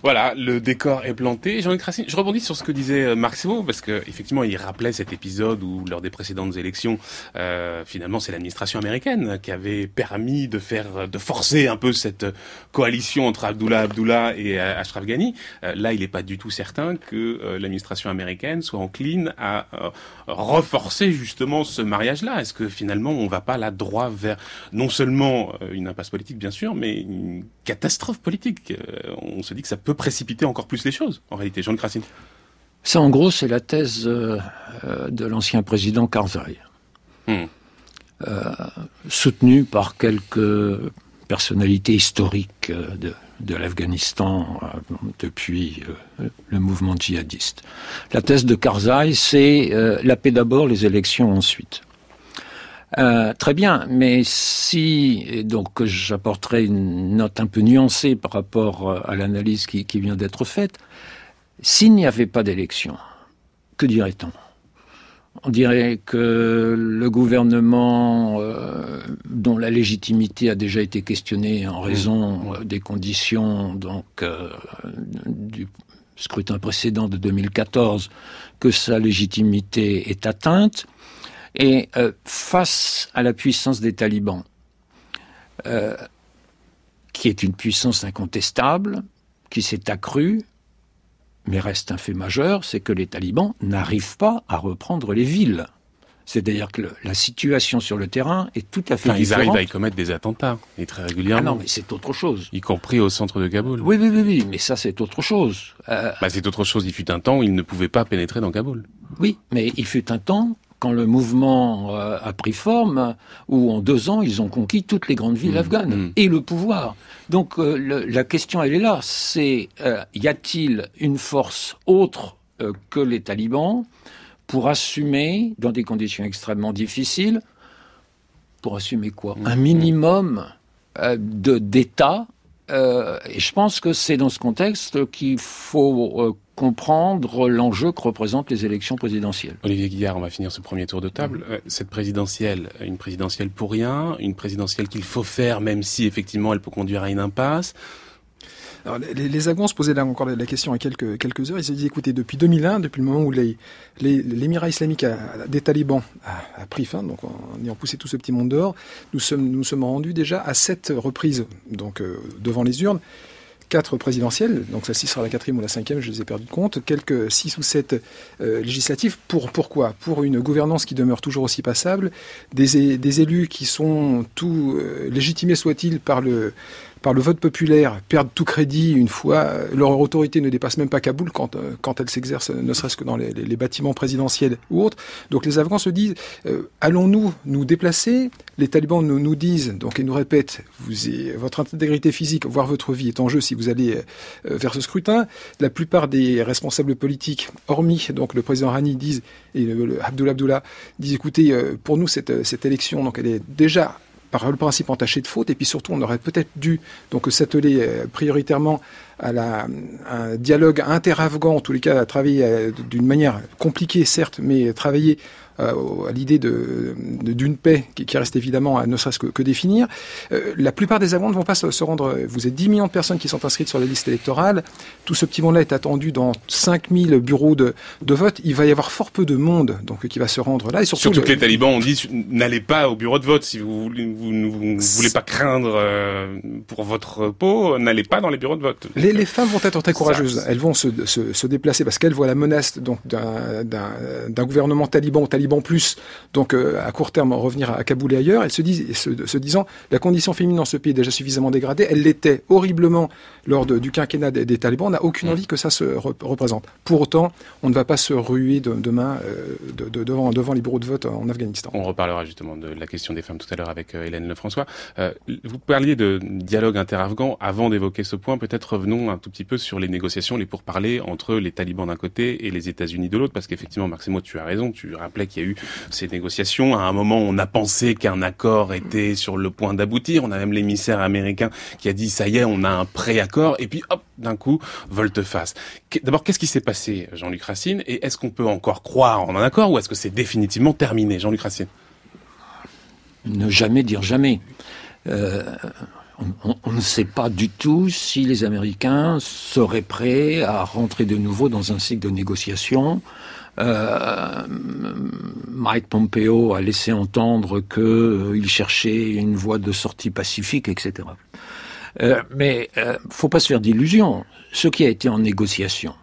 Voilà, le décor est planté. Jean-Luc Racine, je rebondis sur ce que disait Maximo, parce que effectivement, il rappelait cet épisode où, lors des précédentes élections, euh, finalement, c'est l'administration américaine qui avait permis de faire, de forcer un peu cette coalition entre Abdullah Abdullah et Ashraf Ghani. Euh, là, il n'est pas du tout certain que euh, l'administration américaine soit encline à euh, reforcer justement ce mariage-là. Est-ce que finalement, on va pas là droit vers non seulement euh, une impasse politique, bien sûr, mais une catastrophe politique? euh, On se dit que ça peut précipiter encore plus les choses, en réalité. Jean-Luc Racine. Ça, en gros, c'est la thèse euh, de l'ancien président Karzai, hmm. euh, soutenue par quelques personnalités historiques de, de l'Afghanistan euh, depuis euh, le mouvement djihadiste. La thèse de Karzai, c'est euh, la paix d'abord, les élections ensuite. Euh, très bien, mais si, et donc j'apporterai une note un peu nuancée par rapport à l'analyse qui, qui vient d'être faite, s'il n'y avait pas d'élection, que dirait-on? On dirait que le gouvernement, euh, dont la légitimité a déjà été questionnée en raison euh, des conditions donc euh, du scrutin précédent de deux mille quatorze, que sa légitimité est atteinte. Et euh, face à la puissance des talibans, euh, qui est une puissance incontestable, qui s'est accrue, mais reste un fait majeur, c'est que les talibans n'arrivent pas à reprendre les villes. C'est-à-dire que le, la situation sur le terrain est tout à fait enfin, différente. Ils arrivent à y commettre des attentats, et très régulièrement. Ah non, mais c'est autre chose. Y compris au centre de Kaboul. Oui, oui, oui, oui, mais ça c'est autre chose. Euh... Bah, c'est autre chose. Il fut un temps où ils ne pouvaient pas pénétrer dans Kaboul. Oui, mais il fut un temps... quand le mouvement euh, a pris forme, où en deux ans, ils ont conquis toutes les grandes villes mmh, afghanes, mmh. et le pouvoir. Donc euh, le, la question, elle est là, c'est euh, y a-t-il une force autre euh, que les talibans pour assumer, dans des conditions extrêmement difficiles, pour assumer quoi? Mmh. Un minimum euh, de, d'État, euh, et je pense que c'est dans ce contexte qu'il faut... Euh, comprendre l'enjeu que représentent les élections présidentielles. Olivier Guillard, on va finir ce premier tour de table. Mmh. Cette présidentielle, une présidentielle pour rien, une présidentielle qu'il faut faire, même si effectivement elle peut conduire à une impasse. Alors, les, les Afghans se posaient là encore la question il y a quelques, quelques heures. Ils se disaient, écoutez, depuis deux mille un, depuis le moment où les, les, l'émirat islamique a, des talibans a, a pris fin, donc en ayant poussé tout ce petit monde dehors, nous sommes, nous sommes rendus déjà à sept reprises, donc euh, devant les urnes, quatre présidentielles, donc celle-ci sera la quatrième ou la cinquième, je les ai perdu de compte, quelques six ou sept euh, législatives. Pour, pourquoi? Pour une gouvernance qui demeure toujours aussi passable, des, des élus qui sont tout euh, légitimés soient-ils par le, par le vote populaire, perdent tout crédit une fois, leur autorité ne dépasse même pas Kaboul quand, euh, quand elle s'exerce, ne serait-ce que dans les, les, les bâtiments présidentiels ou autres. Donc les Afghans se disent, euh, allons-nous nous déplacer? Les talibans nous, nous disent, donc et nous répètent, vous, votre intégrité physique, voire votre vie est en jeu si vous allez euh, vers ce scrutin. La plupart des responsables politiques, hormis donc le président Ghani, disent, et le, le Abdullah Abdullah, disent, écoutez, euh, pour nous cette, cette élection, donc elle est déjà par le principe entaché de faute, et puis surtout on aurait peut-être dû donc s'atteler euh, prioritairement à, la, à un dialogue inter-afghan, en tous les cas à travailler euh, d'une manière compliquée certes, mais travailler euh, à l'idée de, de, d'une paix qui, qui reste évidemment à ne serait-ce que, que définir. Euh, la plupart des Afghans ne vont pas se, se rendre... Vous êtes dix millions de personnes qui sont inscrites sur la liste électorale. Tout ce petit monde-là est attendu dans cinq mille bureaux de, de vote. Il va y avoir fort peu de monde donc, qui va se rendre là. Et surtout, surtout le... que les talibans ont dit n'allez pas au bureau de vote si vous ne vous, vous, vous, vous voulez pas craindre euh, pour votre peau, n'allez pas dans les bureaux de vote. Les, les femmes vont être très courageuses. Ça, elles vont se, se, se déplacer parce qu'elles voient la menace donc, d'un, d'un, d'un gouvernement taliban ou taliban plus, donc euh, à court terme revenir à Kaboul et ailleurs. Elles se disent, se, se disant, la condition féminine dans ce pays est déjà suffisamment dégradée. Elle l'était horriblement lors de, du quinquennat des, des talibans. On n'a aucune envie que ça se re, représente. Pour autant, on ne va pas se ruer de, demain euh, de, de, devant, devant les bureaux de vote en Afghanistan. On reparlera justement de la question des femmes tout à l'heure avec euh, Hélène Lefrançois. Euh, vous parliez de dialogue inter-afghan. Avant d'évoquer ce point, peut-être revenons un tout petit peu sur les négociations, les pourparlers entre les talibans d'un côté et les États-Unis de l'autre, parce qu'effectivement, Maximo, tu as raison, tu rappelais qu'il y a eu ces négociations. À un moment, on a pensé qu'un accord était sur le point d'aboutir. On a même l'émissaire américain qui a dit, ça y est, on a un pré-accord. Et puis, hop, d'un coup, volte-face. D'abord, qu'est-ce qui s'est passé, Jean-Luc Racine? Et est-ce qu'on peut encore croire en un accord ou est-ce que c'est définitivement terminé, Jean-Luc Racine? Ne jamais dire jamais. Euh, on, on ne sait pas du tout si les Américains seraient prêts à rentrer de nouveau dans un cycle de négociation. Euh, Mike Pompeo a laissé entendre qu'il euh, cherchait une voie de sortie pacifique, et cetera. Euh, mais euh, faut pas se faire d'illusions. Ce qui a été en négociation,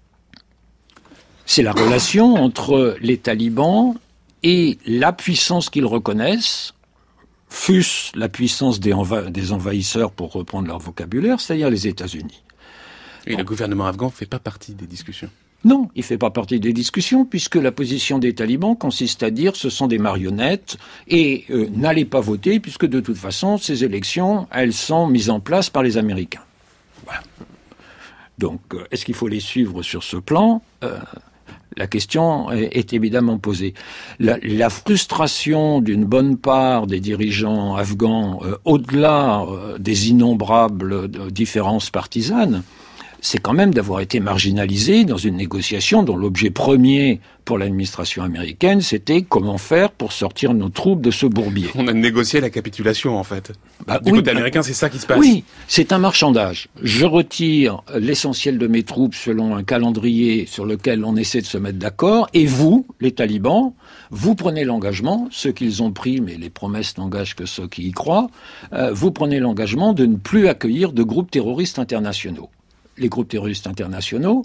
c'est la relation entre les talibans et la puissance qu'ils reconnaissent, fût-ce la puissance des, enva- des envahisseurs, pour reprendre leur vocabulaire, c'est-à-dire les États-Unis. Et bon. Le gouvernement afghan ne fait pas partie des discussions. Non, il ne fait pas partie des discussions, puisque la position des talibans consiste à dire ce sont des marionnettes et euh, n'allez pas voter, puisque de toute façon, ces élections, elles sont mises en place par les Américains. Voilà. Donc, euh, est-ce qu'il faut les suivre sur ce plan ? euh, La question est, est évidemment posée. La, la frustration d'une bonne part des dirigeants afghans, euh, au-delà euh, des innombrables euh, différences partisanes, c'est quand même d'avoir été marginalisé dans une négociation dont l'objet premier pour l'administration américaine, c'était comment faire pour sortir nos troupes de ce bourbier. On a négocié la capitulation, en fait. Bah, du oui, côté américain, c'est ça qui se passe. Oui, c'est un marchandage. Je retire l'essentiel de mes troupes selon un calendrier sur lequel on essaie de se mettre d'accord, et vous, les talibans, vous prenez l'engagement, ceux qu'ils ont pris, mais les promesses n'engagent que ceux qui y croient, euh, vous prenez l'engagement de ne plus accueillir de groupes terroristes internationaux. Les groupes terroristes internationaux,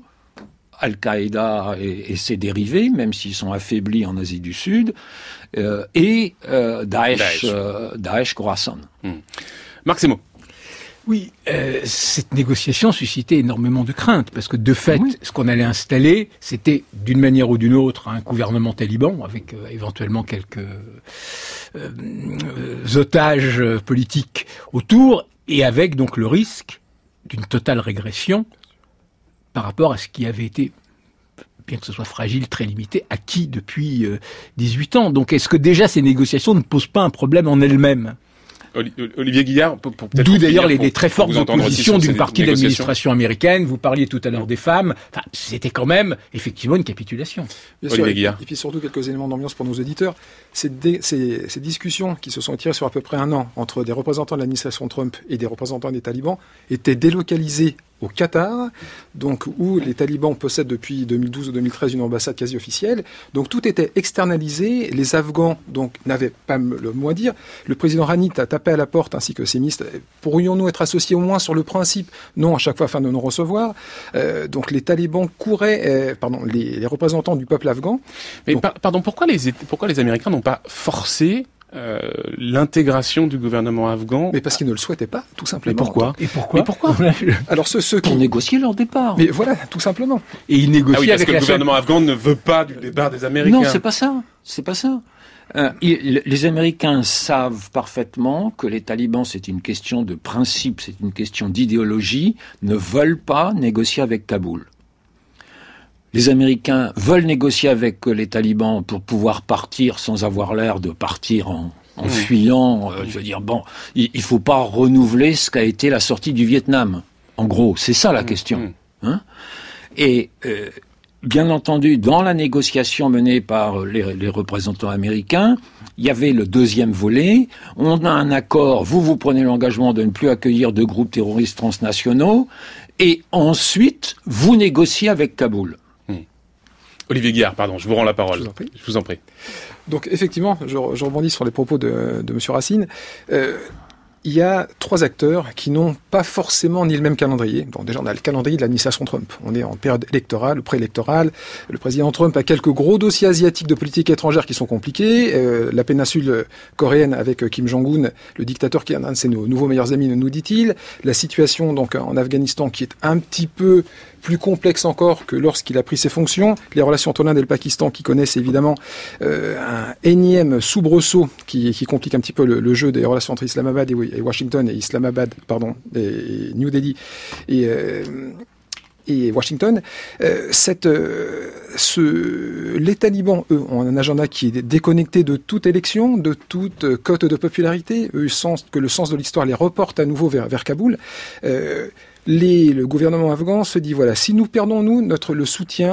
Al-Qaïda et, et ses dérivés, même s'ils sont affaiblis en Asie du Sud, euh, et euh, Daesh, Daesh. Euh, Daesh Khorasan. Mmh. Marc Semo. Oui, euh, cette négociation suscitait énormément de craintes, parce que de fait, oui. ce qu'on allait installer, c'était d'une manière ou d'une autre un gouvernement taliban, avec euh, éventuellement quelques euh, euh, otages politiques autour, et avec donc le risque d'une totale régression par rapport à ce qui avait été, bien que ce soit fragile, très limité, acquis depuis euh, dix-huit ans. Donc est-ce que déjà ces négociations ne posent pas un problème en elles-mêmes ? Olivier Guillard, pour, pour peut-être D'où d'ailleurs les, pour, les très fortes oppositions d'une partie de l'administration américaine. Vous parliez tout à l'heure des femmes. Enfin, c'était quand même effectivement une capitulation. Bien sûr, et, et puis surtout quelques éléments d'ambiance pour nos auditeurs. Ces, dé, ces, ces discussions qui se sont étirées sur à peu près un an entre des représentants de l'administration Trump et des représentants des talibans étaient délocalisées au Qatar, donc où les talibans possèdent depuis deux mille douze ou deux mille treize une ambassade quasi officielle. Donc tout était externalisé. Les Afghans donc n'avaient pas le mot à dire. Le président Ghani a tapé à la porte ainsi que ses ministres. Pourrions-nous être associés au moins sur le principe ? Non, à chaque fois afin de nous recevoir. Euh, donc les talibans couraient, euh, pardon, les, les représentants du peuple afghan. Mais donc, par, pardon, pourquoi les pourquoi les Américains n'ont pas forcé Euh, l'intégration du gouvernement afghan? Mais parce qu'ils ne le souhaitaient pas, tout simplement. Mais pourquoi? Et pourquoi? Mais pourquoi? Alors ceux, ceux qui ont négocié leur départ. Mais voilà, tout simplement. Et ils négocient ah oui, parce avec que la le gouvernement seule... afghan ne veut pas du départ des Américains. Non, c'est pas ça. C'est pas ça. Euh, il, les Américains savent parfaitement que les talibans, c'est une question de principe, c'est une question d'idéologie, ne veulent pas négocier avec Kaboul. Les Américains veulent négocier avec les talibans pour pouvoir partir sans avoir l'air de partir en, en mmh. fuyant. Euh, je veux dire, bon, il ne faut pas renouveler ce qu'a été la sortie du Vietnam. En gros, c'est ça la mmh. question. Hein? Et euh, bien entendu, dans la négociation menée par les, les représentants américains, il y avait le deuxième volet. On a un accord, vous, vous prenez l'engagement de ne plus accueillir de groupes terroristes transnationaux, et ensuite, vous négociez avec Kaboul. Olivier Guillard, pardon, je vous rends la parole. Je vous en prie. Je vous en prie. Donc effectivement, je, je rebondis sur les propos de, de M. Racine. Euh, il y a trois acteurs qui n'ont pas forcément ni le même calendrier. Bon, déjà, on a le calendrier de l'administration Trump. On est en période électorale ou préélectorale. Le président Trump a quelques gros dossiers asiatiques de politique étrangère qui sont compliqués. Euh, la péninsule coréenne avec Kim Jong-un, le dictateur qui est un de ses nouveaux meilleurs amis, nous dit-il. La situation donc en Afghanistan qui est un petit peu plus complexe encore que lorsqu'il a pris ses fonctions. Les relations entre l'Inde et le Pakistan qui connaissent évidemment euh, un énième soubresaut qui, qui complique un petit peu le, le jeu des relations entre Islamabad et, et Washington et Islamabad, pardon, et New Delhi et, euh, et Washington. Euh, cette, euh, ce, les talibans, eux, ont un agenda qui est déconnecté de toute élection, de toute cote de popularité. Eux sentent que le sens de l'histoire les reporte à nouveau vers, vers Kaboul. Euh, Les, le gouvernement afghan se dit, voilà, si nous perdons, nous, notre, le soutien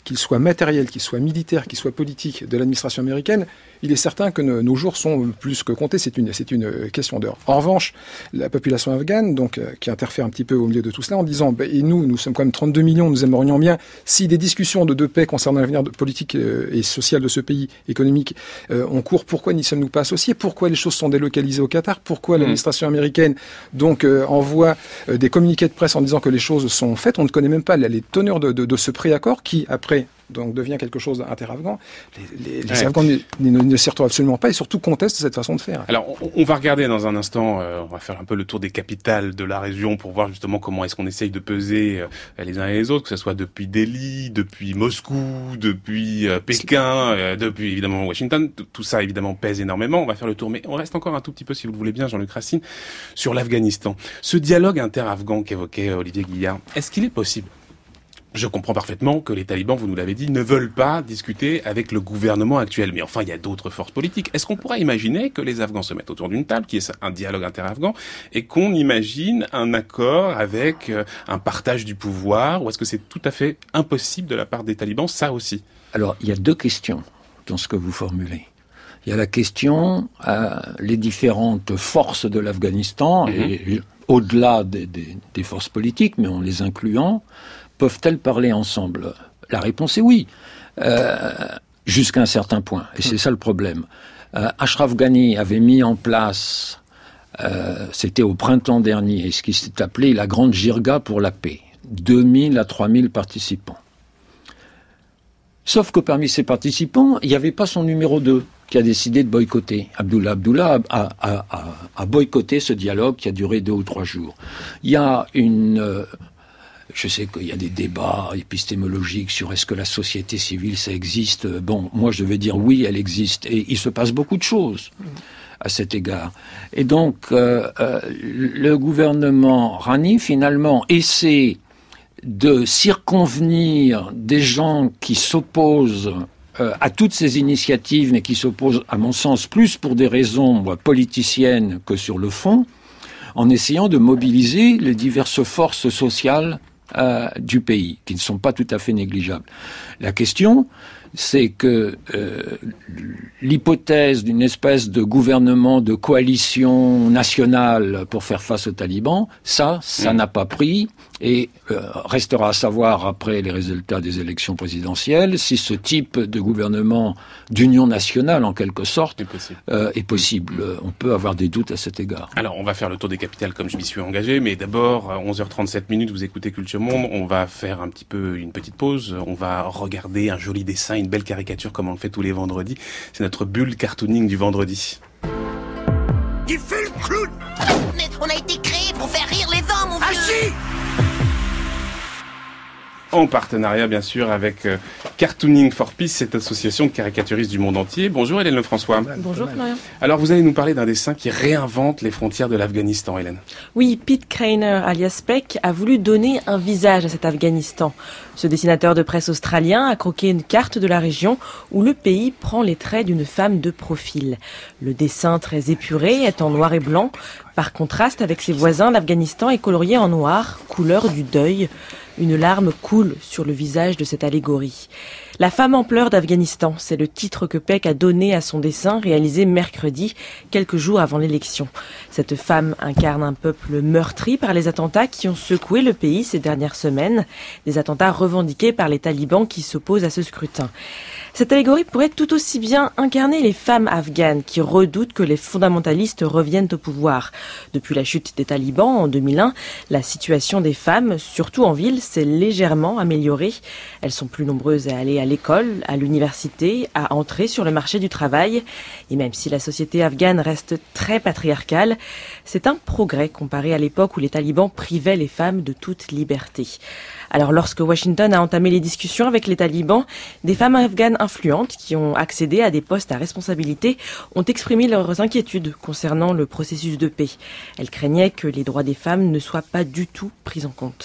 qu'il soit matériel, qu'il soit militaire, qu'il soit politique de l'administration américaine, il est certain que nos, nos jours sont plus que comptés. C'est une, c'est une question d'heure. En revanche, la population afghane, donc, euh, qui interfère un petit peu au milieu de tout cela en disant, ben, et nous, nous sommes quand même trente-deux millions, nous aimerions bien, si des discussions de, de paix concernant l'avenir de, politique euh, et social de ce pays, économique, euh, on court, pourquoi n'y sommes-nous pas associés? Pourquoi les choses sont délocalisées au Qatar? Pourquoi mmh. l'administration américaine, donc, euh, envoie euh, des communiqués de presse en disant que les choses sont faites? On ne connaît même pas les, les teneurs de, de, de ce préaccord qui, après, donc devient quelque chose d'inter-afghan. Les, les, les ouais. Afghans ne, ne, ne s'y retrouvent absolument pas et surtout contestent cette façon de faire. Alors, on, on va regarder dans un instant, euh, on va faire un peu le tour des capitales de la région pour voir justement comment est-ce qu'on essaye de peser euh, les uns et les autres, que ce soit depuis Delhi, depuis Moscou, depuis euh, Pékin, euh, depuis évidemment Washington. Tout ça évidemment pèse énormément. On va faire le tour, mais on reste encore un tout petit peu, si vous le voulez bien, Jean-Luc Racine, sur l'Afghanistan. Ce dialogue inter-afghan qu'évoquait Olivier Guillard, est-ce qu'il est possible? Je comprends parfaitement que les talibans, vous nous l'avez dit, ne veulent pas discuter avec le gouvernement actuel. Mais enfin, il y a d'autres forces politiques. Est-ce qu'on pourrait imaginer que les Afghans se mettent autour d'une table, qui est un dialogue inter-afghan, et qu'on imagine un accord avec un partage du pouvoir? Ou est-ce que c'est tout à fait impossible de la part des talibans, ça aussi? Alors, il y a deux questions dans ce que vous formulez. Il y a la question, euh, les différentes forces de l'Afghanistan, mm-hmm. et, et au-delà des, des, des forces politiques, mais en les incluant, peuvent-elles parler ensemble? La réponse est oui, euh, jusqu'à un certain point. Et c'est ça le problème. Euh, Ashraf Ghani avait mis en place, euh, c'était au printemps dernier, ce qui s'est appelé la Grande Jirga pour la paix. deux mille à trois mille participants. Sauf que parmi ces participants, il n'y avait pas son numéro deux qui a décidé de boycotter. Abdullah Abdullah a, a, a, a boycotté ce dialogue qui a duré deux ou trois jours. Il y a une... Euh, Je sais qu'il y a des débats épistémologiques sur est-ce que la société civile, ça existe. Bon, moi je vais dire oui, elle existe. Et il se passe beaucoup de choses à cet égard. Et donc, euh, euh, le gouvernement Ghani, finalement, essaie de circonvenir des gens qui s'opposent euh, à toutes ces initiatives, mais qui s'opposent, à mon sens, plus pour des raisons moi, politiciennes que sur le fond, en essayant de mobiliser les diverses forces sociales Euh, du pays, qui ne sont pas tout à fait négligeables. La question, c'est que euh, l'hypothèse d'une espèce de gouvernement de coalition nationale pour faire face aux talibans, ça, ça mmh. n'a pas pris, et euh, restera à savoir après les résultats des élections présidentielles si ce type de gouvernement d'union nationale, en quelque sorte, est possible. Euh, est possible. On peut avoir des doutes à cet égard. Alors, on va faire le tour des capitales comme je m'y suis engagé, mais d'abord, onze heures trente-sept minutes, vous écoutez Culture Monde, on va faire un petit peu une petite pause, on va regarder un joli dessin, une belle caricature comme on le fait tous les vendredis. C'est notre bulle cartooning du vendredi. Il fait le clown. Mais on a été créé pour faire rire les hommes, mon vieux. Ah si. En partenariat, bien sûr, avec euh, Cartooning for Peace, cette association de caricaturistes du monde entier. Bonjour Hélène Lefrançois. Bonjour Florian. Alors, vous allez nous parler d'un dessin qui réinvente les frontières de l'Afghanistan, Hélène. Oui, Pete Krainer, alias Peck, a voulu donner un visage à cet Afghanistan. Ce dessinateur de presse australien a croqué une carte de la région où le pays prend les traits d'une femme de profil. Le dessin, très épuré, est en noir et blanc. Par contraste avec ses voisins, l'Afghanistan est colorié en noir, couleur du deuil. Une larme coule sur le visage de cette allégorie. La femme en pleurs d'Afghanistan, c'est le titre que Peck a donné à son dessin réalisé mercredi, quelques jours avant l'élection. Cette femme incarne un peuple meurtri par les attentats qui ont secoué le pays ces dernières semaines, des attentats revendiqués par les talibans qui s'opposent à ce scrutin. Cette allégorie pourrait tout aussi bien incarner les femmes afghanes qui redoutent que les fondamentalistes reviennent au pouvoir. Depuis la chute des talibans en deux mille un, la situation des femmes, surtout en ville, s'est légèrement améliorée. Elles sont plus nombreuses à aller à l'école, à l'université, à entrer sur le marché du travail. Et même si la société afghane reste très patriarcale, c'est un progrès comparé à l'époque où les talibans privaient les femmes de toute liberté. Alors lorsque Washington a entamé les discussions avec les talibans, des femmes afghanes influentes qui ont accédé à des postes à responsabilité ont exprimé leurs inquiétudes concernant le processus de paix. Elles craignaient que les droits des femmes ne soient pas du tout pris en compte.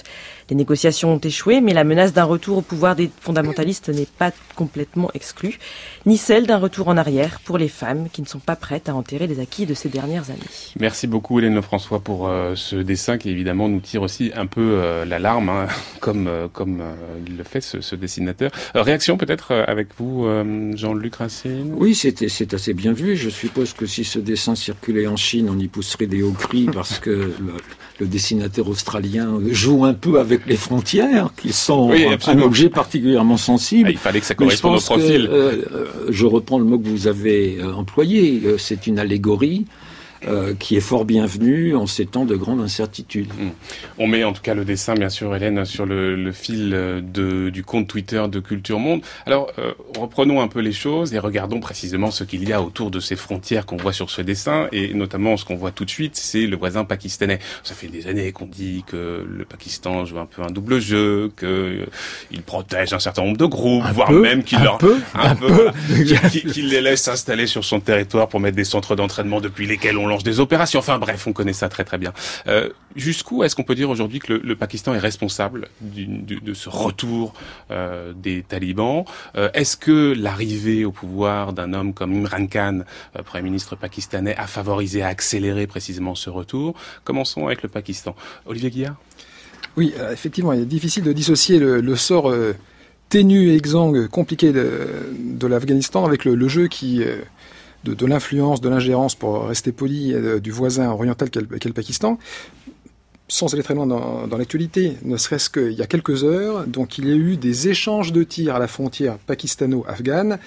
Les négociations ont échoué, mais la menace d'un retour au pouvoir des fondamentalistes n'est pas complètement exclue, ni celle d'un retour en arrière pour les femmes qui ne sont pas prêtes à enterrer les acquis de ces dernières années. Merci beaucoup Hélène Lefrançois pour euh, ce dessin qui évidemment nous tire aussi un peu euh, l'alarme, hein, comme, euh, comme euh, il le fait ce, ce dessinateur. Euh, réaction peut-être euh, avec vous, euh, Jean-Luc Racine ? Oui, c'est, c'est assez bien vu. Je suppose que si ce dessin circulait en Chine, on y pousserait des hauts cris parce que le, le dessinateur australien joue un peu avec les frontières, qui sont oui, un objet particulièrement sensible. Ah, il fallait que ça corresponde au profil. Que, euh, je reprends le mot que vous avez euh, employé. Euh, c'est une allégorie. Euh, qui est fort bienvenu en ces temps de grande incertitude. Mmh. On met en tout cas le dessin, bien sûr, Hélène, sur le, le fil de, du compte Twitter de Culture Monde. Alors, euh, reprenons un peu les choses et regardons précisément ce qu'il y a autour de ces frontières qu'on voit sur ce dessin, et notamment ce qu'on voit tout de suite, c'est le voisin pakistanais. Ça fait des années qu'on dit que le Pakistan joue un peu un double jeu, qu'il euh, protège un certain nombre de groupes, un voire peu, même qu'il un leur... peu, un, un peu, peu. Voilà, qu'il, qu'il les laisse s'installer sur son territoire pour mettre des centres d'entraînement depuis lesquels on lance des opérations. Enfin bref, on connaît ça très très bien. Euh, jusqu'où est-ce qu'on peut dire aujourd'hui que le, le Pakistan est responsable du, du, de ce retour euh, des talibans ? euh, Est-ce que l'arrivée au pouvoir d'un homme comme Imran Khan, euh, Premier ministre pakistanais, a favorisé, a accéléré précisément ce retour ? Commençons avec le Pakistan. Olivier Guillard ? Oui, euh, effectivement, il est difficile de dissocier le, le sort euh, ténu, exsangue, compliqué de, de l'Afghanistan avec le, le jeu qui... Euh, De, de l'influence, de l'ingérence, pour rester poli, euh, du voisin oriental qu'est le, qu'est le Pakistan. Sans aller très loin dans, dans l'actualité, ne serait-ce qu'il y a quelques heures, donc il y a eu des échanges de tirs à la frontière pakistano-afghane,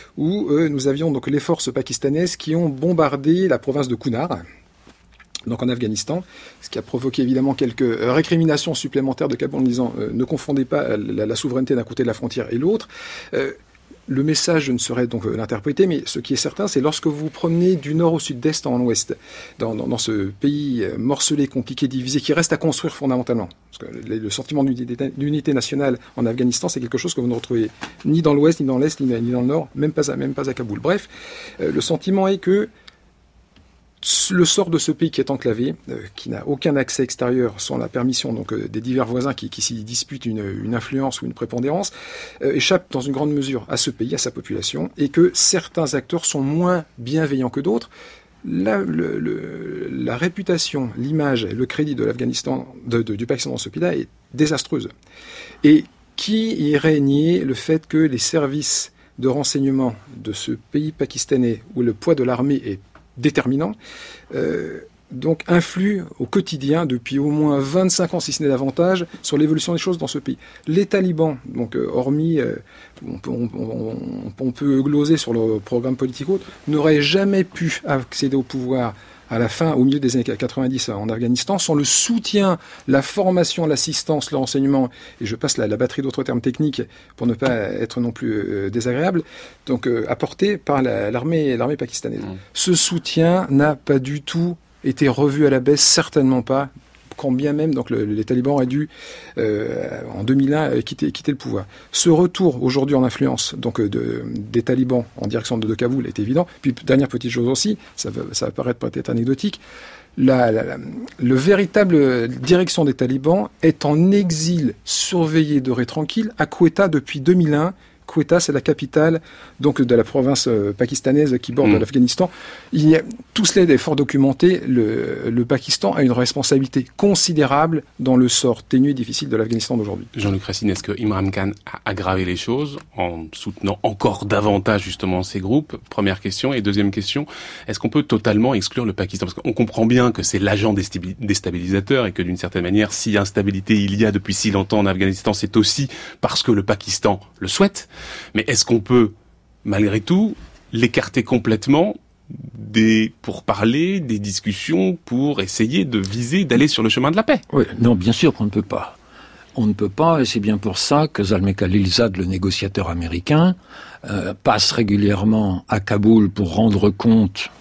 où euh, nous avions donc les forces pakistanaises qui ont bombardé la province de Kunar, donc en Afghanistan, ce qui a provoqué évidemment quelques récriminations supplémentaires de Kaboul en disant euh, ne confondez pas la, la souveraineté d'un côté de la frontière et l'autre. Euh, Le message, je ne saurais donc l'interpréter, mais ce qui est certain, c'est lorsque vous vous promenez du nord au sud, d'est en ouest, dans, dans, dans ce pays morcelé, compliqué, divisé, qui reste à construire fondamentalement. Parce que le, le sentiment d'unité, d'unité nationale en Afghanistan, c'est quelque chose que vous ne retrouvez ni dans l'ouest, ni dans l'est, ni, ni dans le nord, même pas à, même pas à Kaboul. Bref, euh, le sentiment est que le sort de ce pays qui est enclavé, euh, qui n'a aucun accès extérieur sans la permission donc euh, des divers voisins qui, qui s'y disputent une, une influence ou une prépondérance, euh, échappe dans une grande mesure à ce pays, à sa population, et que certains acteurs sont moins bienveillants que d'autres. La, le, le, la réputation, l'image et le crédit de l'Afghanistan, de, de, du Pakistan dans ce pays-là est désastreuse. Et qui irait nier le fait que les services de renseignement de ce pays pakistanais, où le poids de l'armée est déterminant, euh, donc influe au quotidien depuis au moins vingt-cinq ans, si ce n'est davantage, sur l'évolution des choses dans ce pays. Les talibans, donc euh, hormis, euh, on, peut, on, on, on peut gloser sur le programme politique autre, n'auraient jamais pu accéder au pouvoir à la fin, au milieu des années quatre-vingt-dix en Afghanistan, sans le soutien, la formation, l'assistance, le renseignement, et je passe la, la batterie d'autres termes techniques pour ne pas être non plus euh, désagréable, donc euh, apporté par la, l'armée, l'armée pakistanaise. Mmh. Ce soutien n'a pas du tout été revu à la baisse, certainement pas, quand bien même donc le, les talibans auraient dû euh, en deux mille un quitter, quitter le pouvoir. Ce retour aujourd'hui en influence donc de, des talibans en direction de, de Kaboul est évident. Puis dernière petite chose aussi, ça va, ça va paraître peut-être anecdotique, la, la, la le véritable direction des talibans est en exil surveillé, doré, tranquille à Quetta depuis deux mille un. Quetta, c'est la capitale donc de la province euh, pakistanaise qui borde mmh. l'Afghanistan. Il y a, tout cela est fort documenté. Le, le Pakistan a une responsabilité considérable dans le sort ténu et difficile de l'Afghanistan d'aujourd'hui. Jean-Luc Racine, est-ce que Imran Khan a aggravé les choses en soutenant encore davantage justement ces groupes ? Première question. Et deuxième question, est-ce qu'on peut totalement exclure le Pakistan ? Parce qu'on comprend bien que c'est l'agent déstabilisateur et que d'une certaine manière, si instabilité il y a depuis si longtemps en Afghanistan, c'est aussi parce que le Pakistan le souhaite. Mais est-ce qu'on peut, malgré tout, l'écarter complètement des pourparlers, des discussions pour essayer de viser, d'aller sur le chemin de la paix ? Oui, non, bien sûr qu'on ne peut pas. On ne peut pas, et c'est bien pour ça que Zalmay Khalilzad, le négociateur américain, euh, passe régulièrement à Kaboul pour rendre compte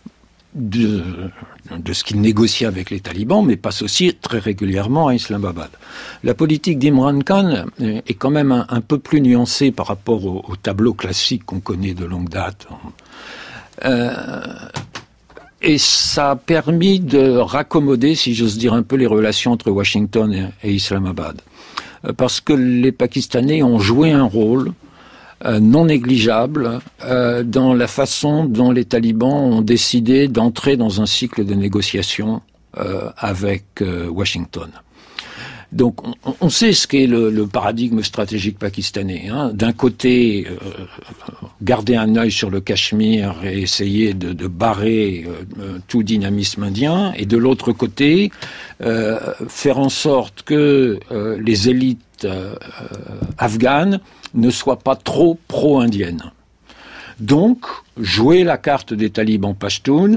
de, de ce qu'il négocie avec les talibans, mais passe aussi très régulièrement à Islamabad. La politique d'Imran Khan est quand même un, un peu plus nuancée par rapport au, au tableau classique qu'on connaît de longue date. Euh, et ça a permis de raccommoder, si j'ose dire, un peu les relations entre Washington et, et Islamabad. Euh, parce que les Pakistanais ont joué un rôle euh, non négligeable euh, dans la façon dont les talibans ont décidé d'entrer dans un cycle de négociations euh, avec euh, Washington. Donc, on, on sait ce qu'est le, le paradigme stratégique pakistanais. Hein. D'un côté, euh, garder un œil sur le Cachemire et essayer de, de barrer euh, tout dynamisme indien, et de l'autre côté, euh, faire en sorte que euh, les élites euh, afghanes ne soient pas trop pro-indiennes. Donc, jouer la carte des talibans pashtuns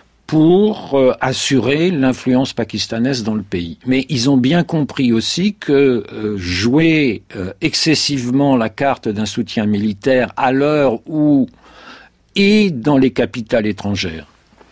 pour euh, assurer l'influence pakistanaise dans le pays. Mais ils ont bien compris aussi que euh, jouer euh, excessivement la carte d'un soutien militaire à l'heure où, et dans les capitales étrangères,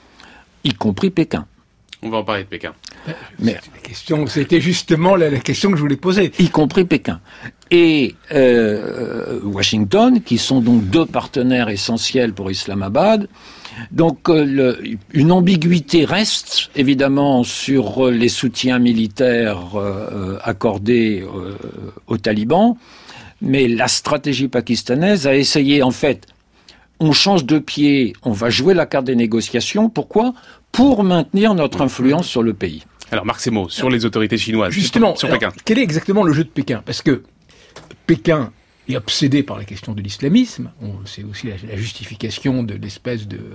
y compris Pékin. On va en parler de Pékin. Mais la question, c'était justement la, la question que je voulais poser. Y compris Pékin. Et euh, Washington, qui sont donc deux partenaires essentiels pour Islamabad. Donc euh, le, une ambiguïté reste évidemment sur les soutiens militaires euh, accordés euh, aux talibans, mais la stratégie pakistanaise a essayé, en fait, on change de pied, on va jouer la carte des négociations. Pourquoi ? Pour maintenir notre influence sur le pays. Alors Marc Semo, sur les autorités chinoises, justement, sur alors, Pékin. Quel est exactement le jeu de Pékin ? Parce que Pékin est obsédé par la question de l'islamisme. C'est aussi la, la justification de l'espèce de,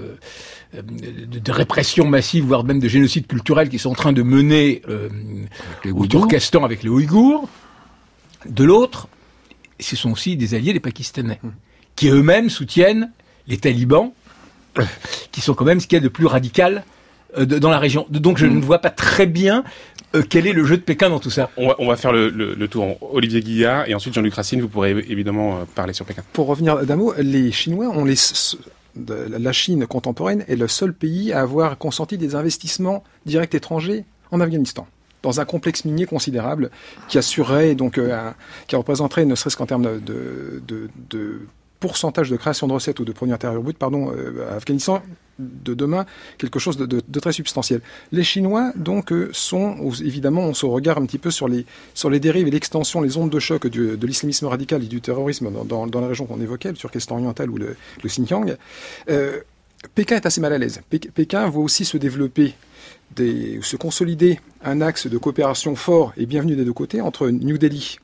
de, de répression massive, voire même de génocide culturel qu'ils sont en train de mener euh, au Turkestan avec les Ouïghours. De l'autre, ce sont aussi des alliés des Pakistanais, qui eux-mêmes soutiennent les talibans, qui sont quand même ce qu'il y a de plus radical euh, de, dans la région. Donc je ne vois pas très bien Euh, quel est le jeu de Pékin dans tout ça ? On va, on va faire le, le, le tour. Olivier Guillard et ensuite Jean-Luc Racine, vous pourrez évidemment parler sur Pékin. Pour revenir d'un mot, les Chinois ont les, de, la Chine contemporaine est le seul pays à avoir consenti des investissements directs étrangers en Afghanistan, dans un complexe minier considérable qui assurerait donc euh, un, qui représenterait, ne serait-ce qu'en termes de, de, de pourcentage de création de recettes ou de produit intérieur brut, pardon, euh, à Afghanistan de demain, quelque chose de, de, de très substantiel. Les Chinois, donc, euh, sont, évidemment, on se regarde un petit peu sur les, sur les dérives et l'extension, les ondes de choc du, de l'islamisme radical et du terrorisme dans, dans, dans la région qu'on évoquait, le Turkestan oriental ou le, le Xinjiang. Euh, Pékin est assez mal à l'aise. P- Pékin voit aussi se développer, des, se consolider un axe de coopération fort et bienvenu des deux côtés entre New Delhi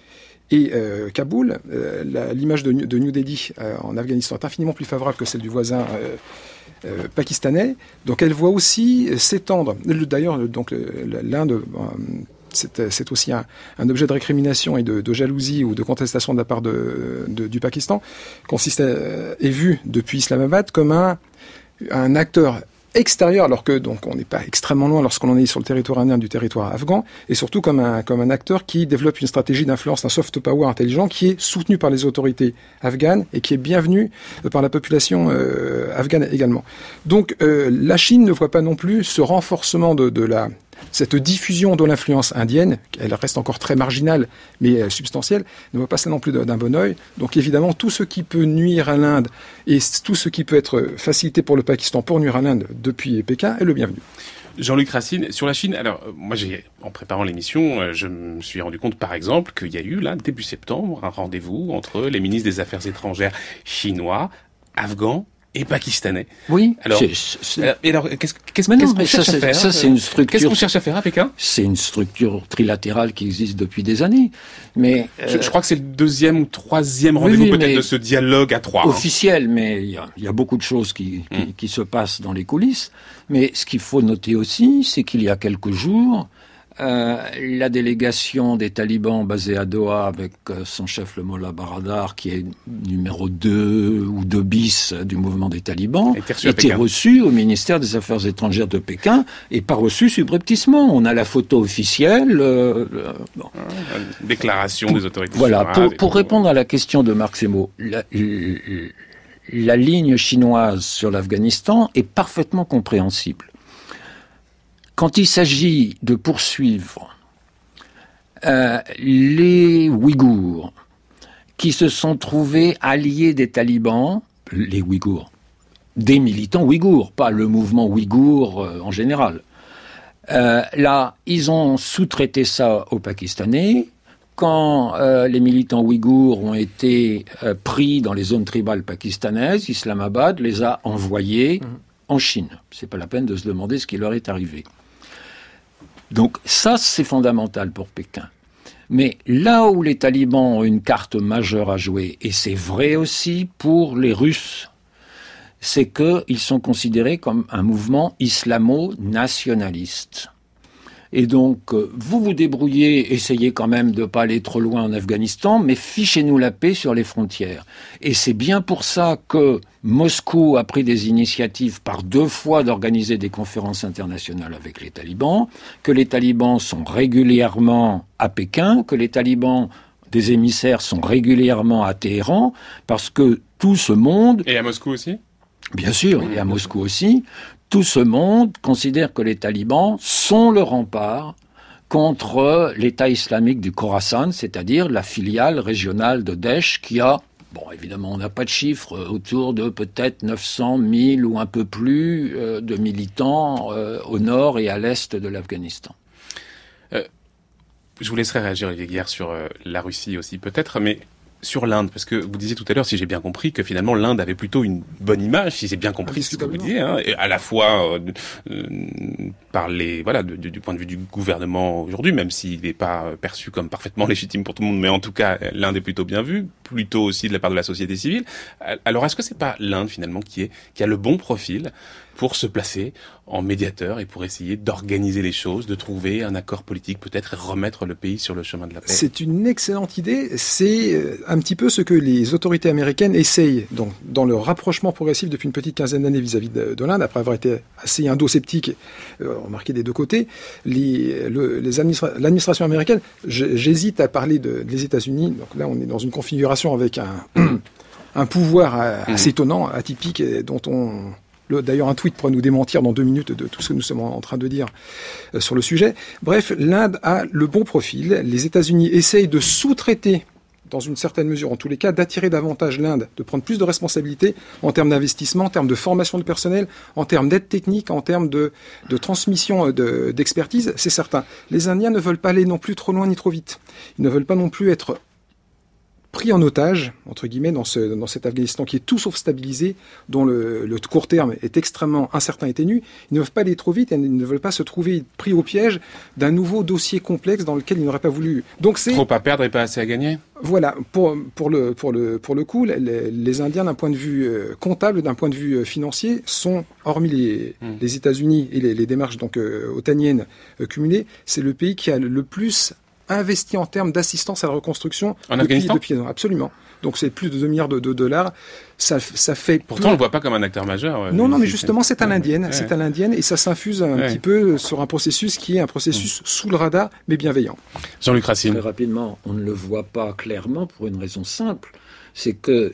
et euh, Kaboul. Euh, la, l'image de, de New Delhi euh, en Afghanistan est infiniment plus favorable que celle du voisin euh, euh, pakistanais. Donc elle voit aussi s'étendre. D'ailleurs, donc l'Inde, euh, c'est, c'est aussi un, un objet de récrimination et de, de jalousie ou de contestation de la part de, de, du Pakistan, consiste à, est vu depuis Islamabad comme un, un acteur extérieur, alors que donc on n'est pas extrêmement loin lorsqu'on en est sur le territoire indien du territoire afghan, et surtout comme un, comme un acteur qui développe une stratégie d'influence, un soft power intelligent qui est soutenu par les autorités afghanes et qui est bienvenu par la population euh, afghane également. Donc euh, la Chine ne voit pas non plus ce renforcement de, de la cette diffusion de l'influence indienne, elle reste encore très marginale, mais substantielle, ne voit pas ça non plus d'un bon œil. Donc évidemment, tout ce qui peut nuire à l'Inde et tout ce qui peut être facilité pour le Pakistan pour nuire à l'Inde depuis Pékin est le bienvenu. Jean-Luc Racine, sur la Chine, alors moi j'ai, en préparant l'émission, je me suis rendu compte par exemple qu'il y a eu là, début septembre, un rendez-vous entre les ministres des Affaires étrangères chinois, afghans, et pakistanais. Oui. Alors, c'est, c'est... alors, alors qu'est-ce, qu'est-ce, non, qu'est-ce qu'on ça, cherche à faire ça, c'est une structure. Qu'est-ce qu'on cherche à faire à Pékin ? C'est une structure trilatérale qui existe depuis des années. Mais euh... je, je crois que c'est le deuxième ou troisième rendez-vous oui, oui, peut-être de ce dialogue à trois. Officiel, hein. Mais il y a, y a beaucoup de choses qui, qui, hum. qui se passent dans les coulisses. Mais ce qu'il faut noter aussi, c'est qu'il y a quelques jours, Euh, la délégation des talibans basée à Doha avec euh, son chef le Mollah Baradar, qui est numéro deux ou deux bis du mouvement des talibans, était reçue au ministère des Affaires étrangères de Pékin et pas reçue subrepticement. On a la photo officielle. Euh, euh, bon. ah, une déclaration pour, des autorités voilà, chinoises. Pour, pour répondre à la question de Marc Semo, la, la, la ligne chinoise sur l'Afghanistan est parfaitement compréhensible. Quand il s'agit de poursuivre euh, les Ouïghours qui se sont trouvés alliés des talibans, les Ouïghours, des militants ouïghours, pas le mouvement ouïghour euh, en général. Euh, là, ils ont sous-traité ça aux Pakistanais. Quand euh, les militants ouïghours ont été euh, pris dans les zones tribales pakistanaises, Islamabad les a envoyés mmh. en Chine. C'est pas la peine de se demander ce qui leur est arrivé. Donc ça, c'est fondamental pour Pékin. Mais là où les talibans ont une carte majeure à jouer, et c'est vrai aussi pour les Russes, c'est qu'ils sont considérés comme un mouvement islamo-nationaliste. Et donc, vous vous débrouillez, essayez quand même de ne pas aller trop loin en Afghanistan, mais fichez-nous la paix sur les frontières. Et c'est bien pour ça que Moscou a pris des initiatives par deux fois d'organiser des conférences internationales avec les talibans, que les talibans sont régulièrement à Pékin, que les talibans, des émissaires, sont régulièrement à Téhéran, parce que tout ce monde... Et à Moscou aussi ? Bien sûr, et à Moscou aussi. Tout ce monde considère que les talibans sont le rempart contre l'État islamique du Khorasan, c'est-à-dire la filiale régionale de Daesh qui a, bon évidemment on n'a pas de chiffres, autour de peut-être neuf cent mille ou un peu plus euh, de militants euh, au nord et à l'est de l'Afghanistan. Euh, je vous laisserai réagir, Olivier Guillard, sur euh, la Russie aussi peut-être, mais... sur l'Inde, parce que vous disiez tout à l'heure, si j'ai bien compris, que finalement l'Inde avait plutôt une bonne image, si j'ai bien compris ce que vous disiez, hein, et à la fois euh, euh, par les, voilà, du, du point de vue du gouvernement aujourd'hui, même s'il n'est pas perçu comme parfaitement légitime pour tout le monde, mais en tout cas l'Inde est plutôt bien vue, plutôt aussi de la part de la société civile. Alors est-ce que c'est pas l'Inde finalement qui est qui a le bon profil pour se placer en médiateur et pour essayer d'organiser les choses, de trouver un accord politique peut-être et remettre le pays sur le chemin de la paix? C'est une excellente idée. C'est un petit peu ce que les autorités américaines essayent donc, dans le rapprochement progressif depuis une petite quinzaine d'années vis-à-vis de, de l'Inde, après avoir été assez indo-sceptique, euh, remarqué des deux côtés. Les, le, les administra- l'administration américaine, j'hésite à parler de, des États-Unis. Donc là, on est dans une configuration avec un, un pouvoir assez étonnant, atypique, dont on... Le, d'ailleurs, un tweet pourrait nous démentir dans deux minutes de tout ce que nous sommes en train de dire euh, sur le sujet. Bref, l'Inde a le bon profil. Les États-Unis essayent de sous-traiter, dans une certaine mesure, en tous les cas, d'attirer davantage l'Inde, de prendre plus de responsabilités en termes d'investissement, en termes de formation de personnel, en termes d'aide technique, en termes de, de transmission de, d'expertise, c'est certain. Les Indiens ne veulent pas aller non plus trop loin ni trop vite. Ils ne veulent pas non plus être pris en otage, entre guillemets, dans, ce, dans cet Afghanistan qui est tout sauf stabilisé, dont le, le court terme est extrêmement incertain et ténu. Ils ne veulent pas aller trop vite et ils ne veulent pas se trouver pris au piège d'un nouveau dossier complexe dans lequel ils n'auraient pas voulu. Donc c'est trop à perdre et pas assez à gagner. Voilà, pour, pour, le, pour, le, pour le coup, les, les Indiens, d'un point de vue euh, comptable, d'un point de vue euh, financier, sont, hormis les, mmh. les États-Unis et les, les démarches donc euh, otaniennes euh, cumulées, c'est le pays qui a le, le plus investi en termes d'assistance à la reconstruction en depuis, Afghanistan depuis absolument. Donc c'est plus de deux milliards de, de dollars. Ça, ça fait. Pourtant, peu... on le voit pas comme un acteur majeur. Ouais, non, non, mais justement, c'est à l'indienne. Ouais. C'est à l'indienne et ça s'infuse un ouais. petit peu sur un processus qui est un processus mmh. sous le radar, mais bienveillant. Jean-Luc Racine. Très rapidement, on ne le voit pas clairement pour une raison simple. C'est que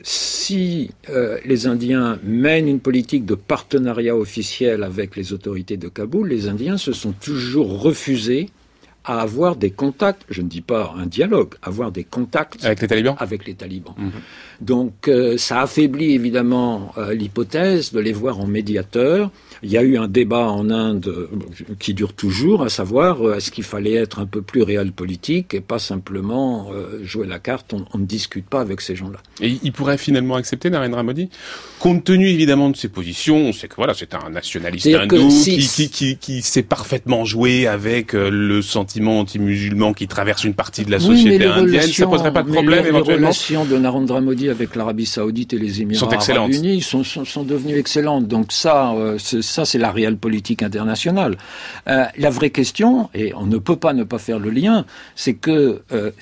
si euh, les Indiens mènent une politique de partenariat officiel avec les autorités de Kaboul, les Indiens se sont toujours refusés à avoir des contacts, je ne dis pas un dialogue, avoir des contacts avec les talibans. Avec les talibans. Mmh. Donc euh, ça affaiblit évidemment euh, l'hypothèse de les voir en médiateurs. Il y a eu un débat en Inde euh, qui dure toujours, à savoir euh, est-ce qu'il fallait être un peu plus realpolitique et pas simplement euh, jouer la carte, on, on ne discute pas avec ces gens-là. Et il pourrait finalement accepter Narendra Modi, compte tenu évidemment de ses positions. On sait que voilà, c'est un nationaliste hindou si, qui, qui, qui, qui sait parfaitement jouer avec euh, le sentiment anti-musulman qui traverse une partie de la société oui, indienne. Ça poserait pas de problème les, éventuellement. Les relations de Narendra Modi avec l'Arabie Saoudite et les Émirats Arabes Unis sont, sont, sont devenues excellentes. Donc ça, euh, c'est, ça c'est la réelle politique internationale. Euh, la vraie question, et on ne peut pas ne pas faire le lien, c'est que euh,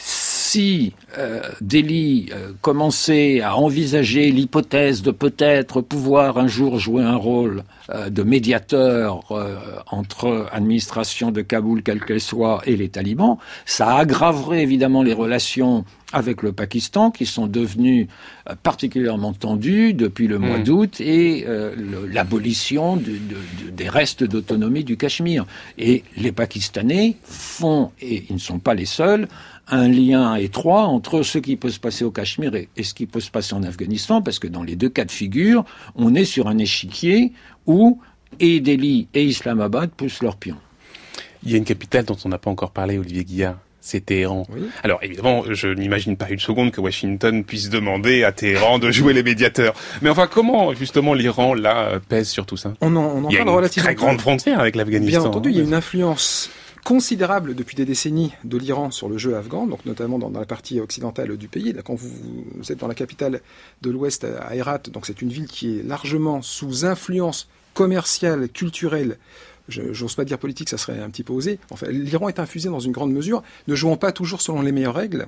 si euh, Delhi euh, commençait à envisager l'hypothèse de peut-être pouvoir un jour jouer un rôle euh, de médiateur euh, entre administration de Kaboul, quelle qu'elle soit, et les talibans, ça aggraverait évidemment les relations avec le Pakistan, qui sont devenus particulièrement tendus depuis le mois mmh. d'août, et euh, le, l'abolition de, de, de, des restes d'autonomie du Cachemire. Et les Pakistanais font, et ils ne sont pas les seuls, un lien étroit entre ce qui peut se passer au Cachemire et, et ce qui peut se passer en Afghanistan, parce que dans les deux cas de figure, on est sur un échiquier où et Delhi et Islamabad poussent leurs pions. Il y a une capitale dont on n'a pas encore parlé, Olivier Guillard. C'est Téhéran. Oui. Alors évidemment, je n'imagine pas une seconde que Washington puisse demander à Téhéran de jouer les médiateurs. Mais enfin, comment justement l'Iran là pèse sur tout ça ? On en, on en il y a parle une relativement très grande frontière avec l'Afghanistan. Bien entendu, il y a une influence considérable depuis des décennies de l'Iran sur le jeu afghan, donc notamment dans, dans la partie occidentale du pays. Là, quand vous, vous êtes dans la capitale de l'Ouest, à Hérat, donc c'est une ville qui est largement sous influence commerciale, culturelle. Je, j'ose pas dire politique, ça serait un petit peu osé. Enfin, l'Iran est infusé dans une grande mesure, ne jouant pas toujours selon les meilleures règles,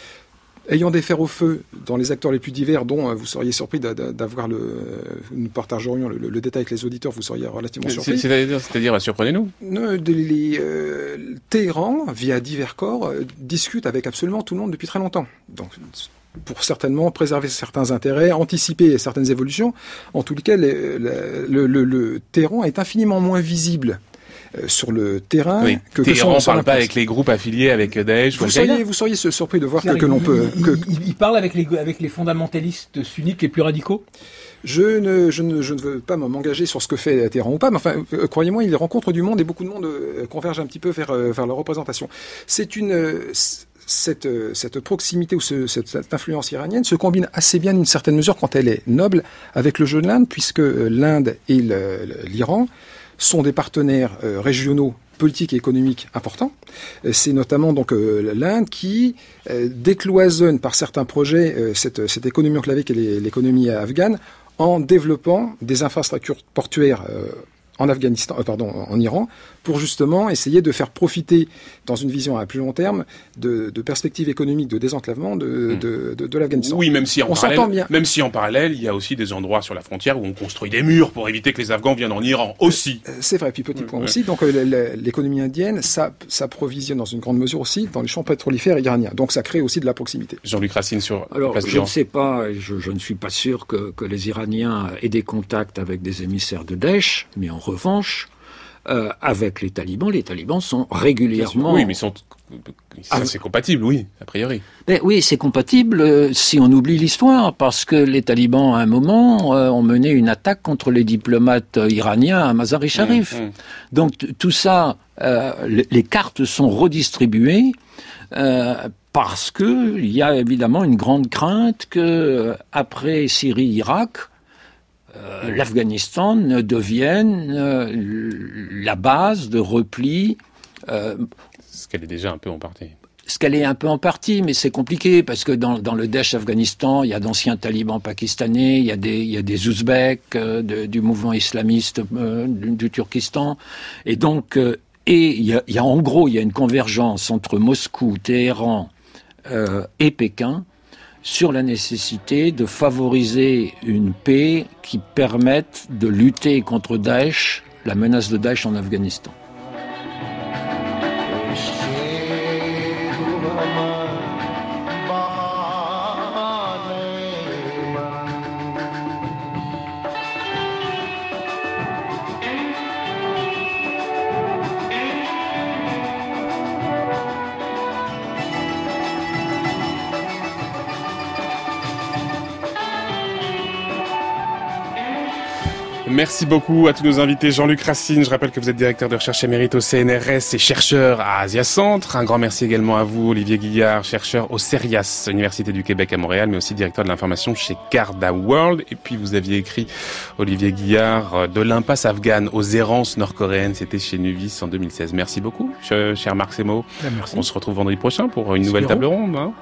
ayant des fers au feu dans les acteurs les plus divers, dont euh, vous seriez surpris d'a, d'avoir le... Euh, nous partagerions le, le, le détail avec les auditeurs, vous seriez relativement surpris. C'est, c'est-à-dire, c'est-à-dire surprenez-nous. Euh, les, euh, Téhéran, via divers corps, euh, discute avec absolument tout le monde depuis très longtemps. Donc, pour certainement préserver certains intérêts, anticiper certaines évolutions. En tout cas, le, le, le, le Téhéran est infiniment moins visible euh, sur le terrain oui. que Téhéran ne parle pas avec les groupes affiliés avec Daesh. Vous seriez, vous seriez surpris de voir que, que l'on peut... Il, que... il, il parle avec les, avec les fondamentalistes sunnites les plus radicaux ? Je ne, je, ne, je ne veux pas m'engager sur ce que fait Téhéran ou pas, mais enfin, euh, croyez-moi, il rencontre du monde et beaucoup de monde euh, converge un petit peu vers, euh, vers leur représentation. C'est une... Euh, Cette, cette proximité ou ce, cette, cette influence iranienne se combine assez bien d'une certaine mesure quand elle est noble avec le jeu de l'Inde, puisque l'Inde et le, l'Iran sont des partenaires euh, régionaux politiques et économiques importants. C'est notamment donc euh, l'Inde qui euh, décloisonne par certains projets euh, cette, cette économie enclavée qu'est l'économie afghane en développant des infrastructures portuaires euh, en Afghanistan, euh, pardon, en Iran, pour justement essayer de faire profiter, dans une vision à plus long terme, de, de perspectives économiques de désenclavement de, mmh. de, de, de l'Afghanistan. Oui, même si en on parallèle, s'entend bien. Même si en parallèle, il y a aussi des endroits sur la frontière où on construit des murs pour éviter que les Afghans viennent en Iran aussi. Euh, c'est vrai. Puis petit point mmh. aussi. Donc euh, l'économie indienne, ça s'approvisionne dans une grande mesure aussi dans les champs pétrolifères iraniens. Donc ça crée aussi de la proximité. Jean-Luc Racine sur. Alors je ne sais pas, je, je ne suis pas sûr que, que les Iraniens aient des contacts avec des émissaires de Daesh, mais en revanche. Euh, avec les talibans, les talibans sont régulièrement... Oui, mais ils sont... Ça, ah, c'est compatible, oui, a priori. Mais oui, c'est compatible euh, si on oublie l'histoire, parce que les talibans, à un moment, euh, ont mené une attaque contre les diplomates euh, iraniens à Mazar-i-Sharif. Mmh, mmh. Donc t- tout ça, euh, les, les cartes sont redistribuées, euh, parce que il y a évidemment une grande crainte que, euh, après Syrie-Irak, Euh, l'Afghanistan ne devienne euh, la base de repli. Euh, ce qu'elle est déjà un peu en partie. Ce qu'elle est un peu en partie, mais c'est compliqué parce que dans, dans le Daesh Afghanistan, il y a d'anciens talibans pakistanais, il y a des, il y a des Ouzbeks euh, de, du mouvement islamiste euh, du, du Turkestan, et donc euh, et il y, a, il y a en gros il y a une convergence entre Moscou, Téhéran euh, et Pékin sur la nécessité de favoriser une paix qui permette de lutter contre Daesh, la menace de Daesh en Afghanistan. Merci beaucoup à tous nos invités. Jean-Luc Racine, je rappelle que vous êtes directeur de recherche émérite au C N R S et chercheur à Asia Centre. Un grand merci également à vous, Olivier Guillard, chercheur au CERIAS, Université du Québec à Montréal, mais aussi directeur de l'information chez Garda World. Et puis vous aviez écrit, Olivier Guillard, de l'impasse afghane aux errances nord-coréennes. C'était chez Nuvis en deux mille seize. Merci beaucoup, cher Marc Semo. Merci. On se retrouve vendredi prochain pour une nouvelle table ronde. Hein.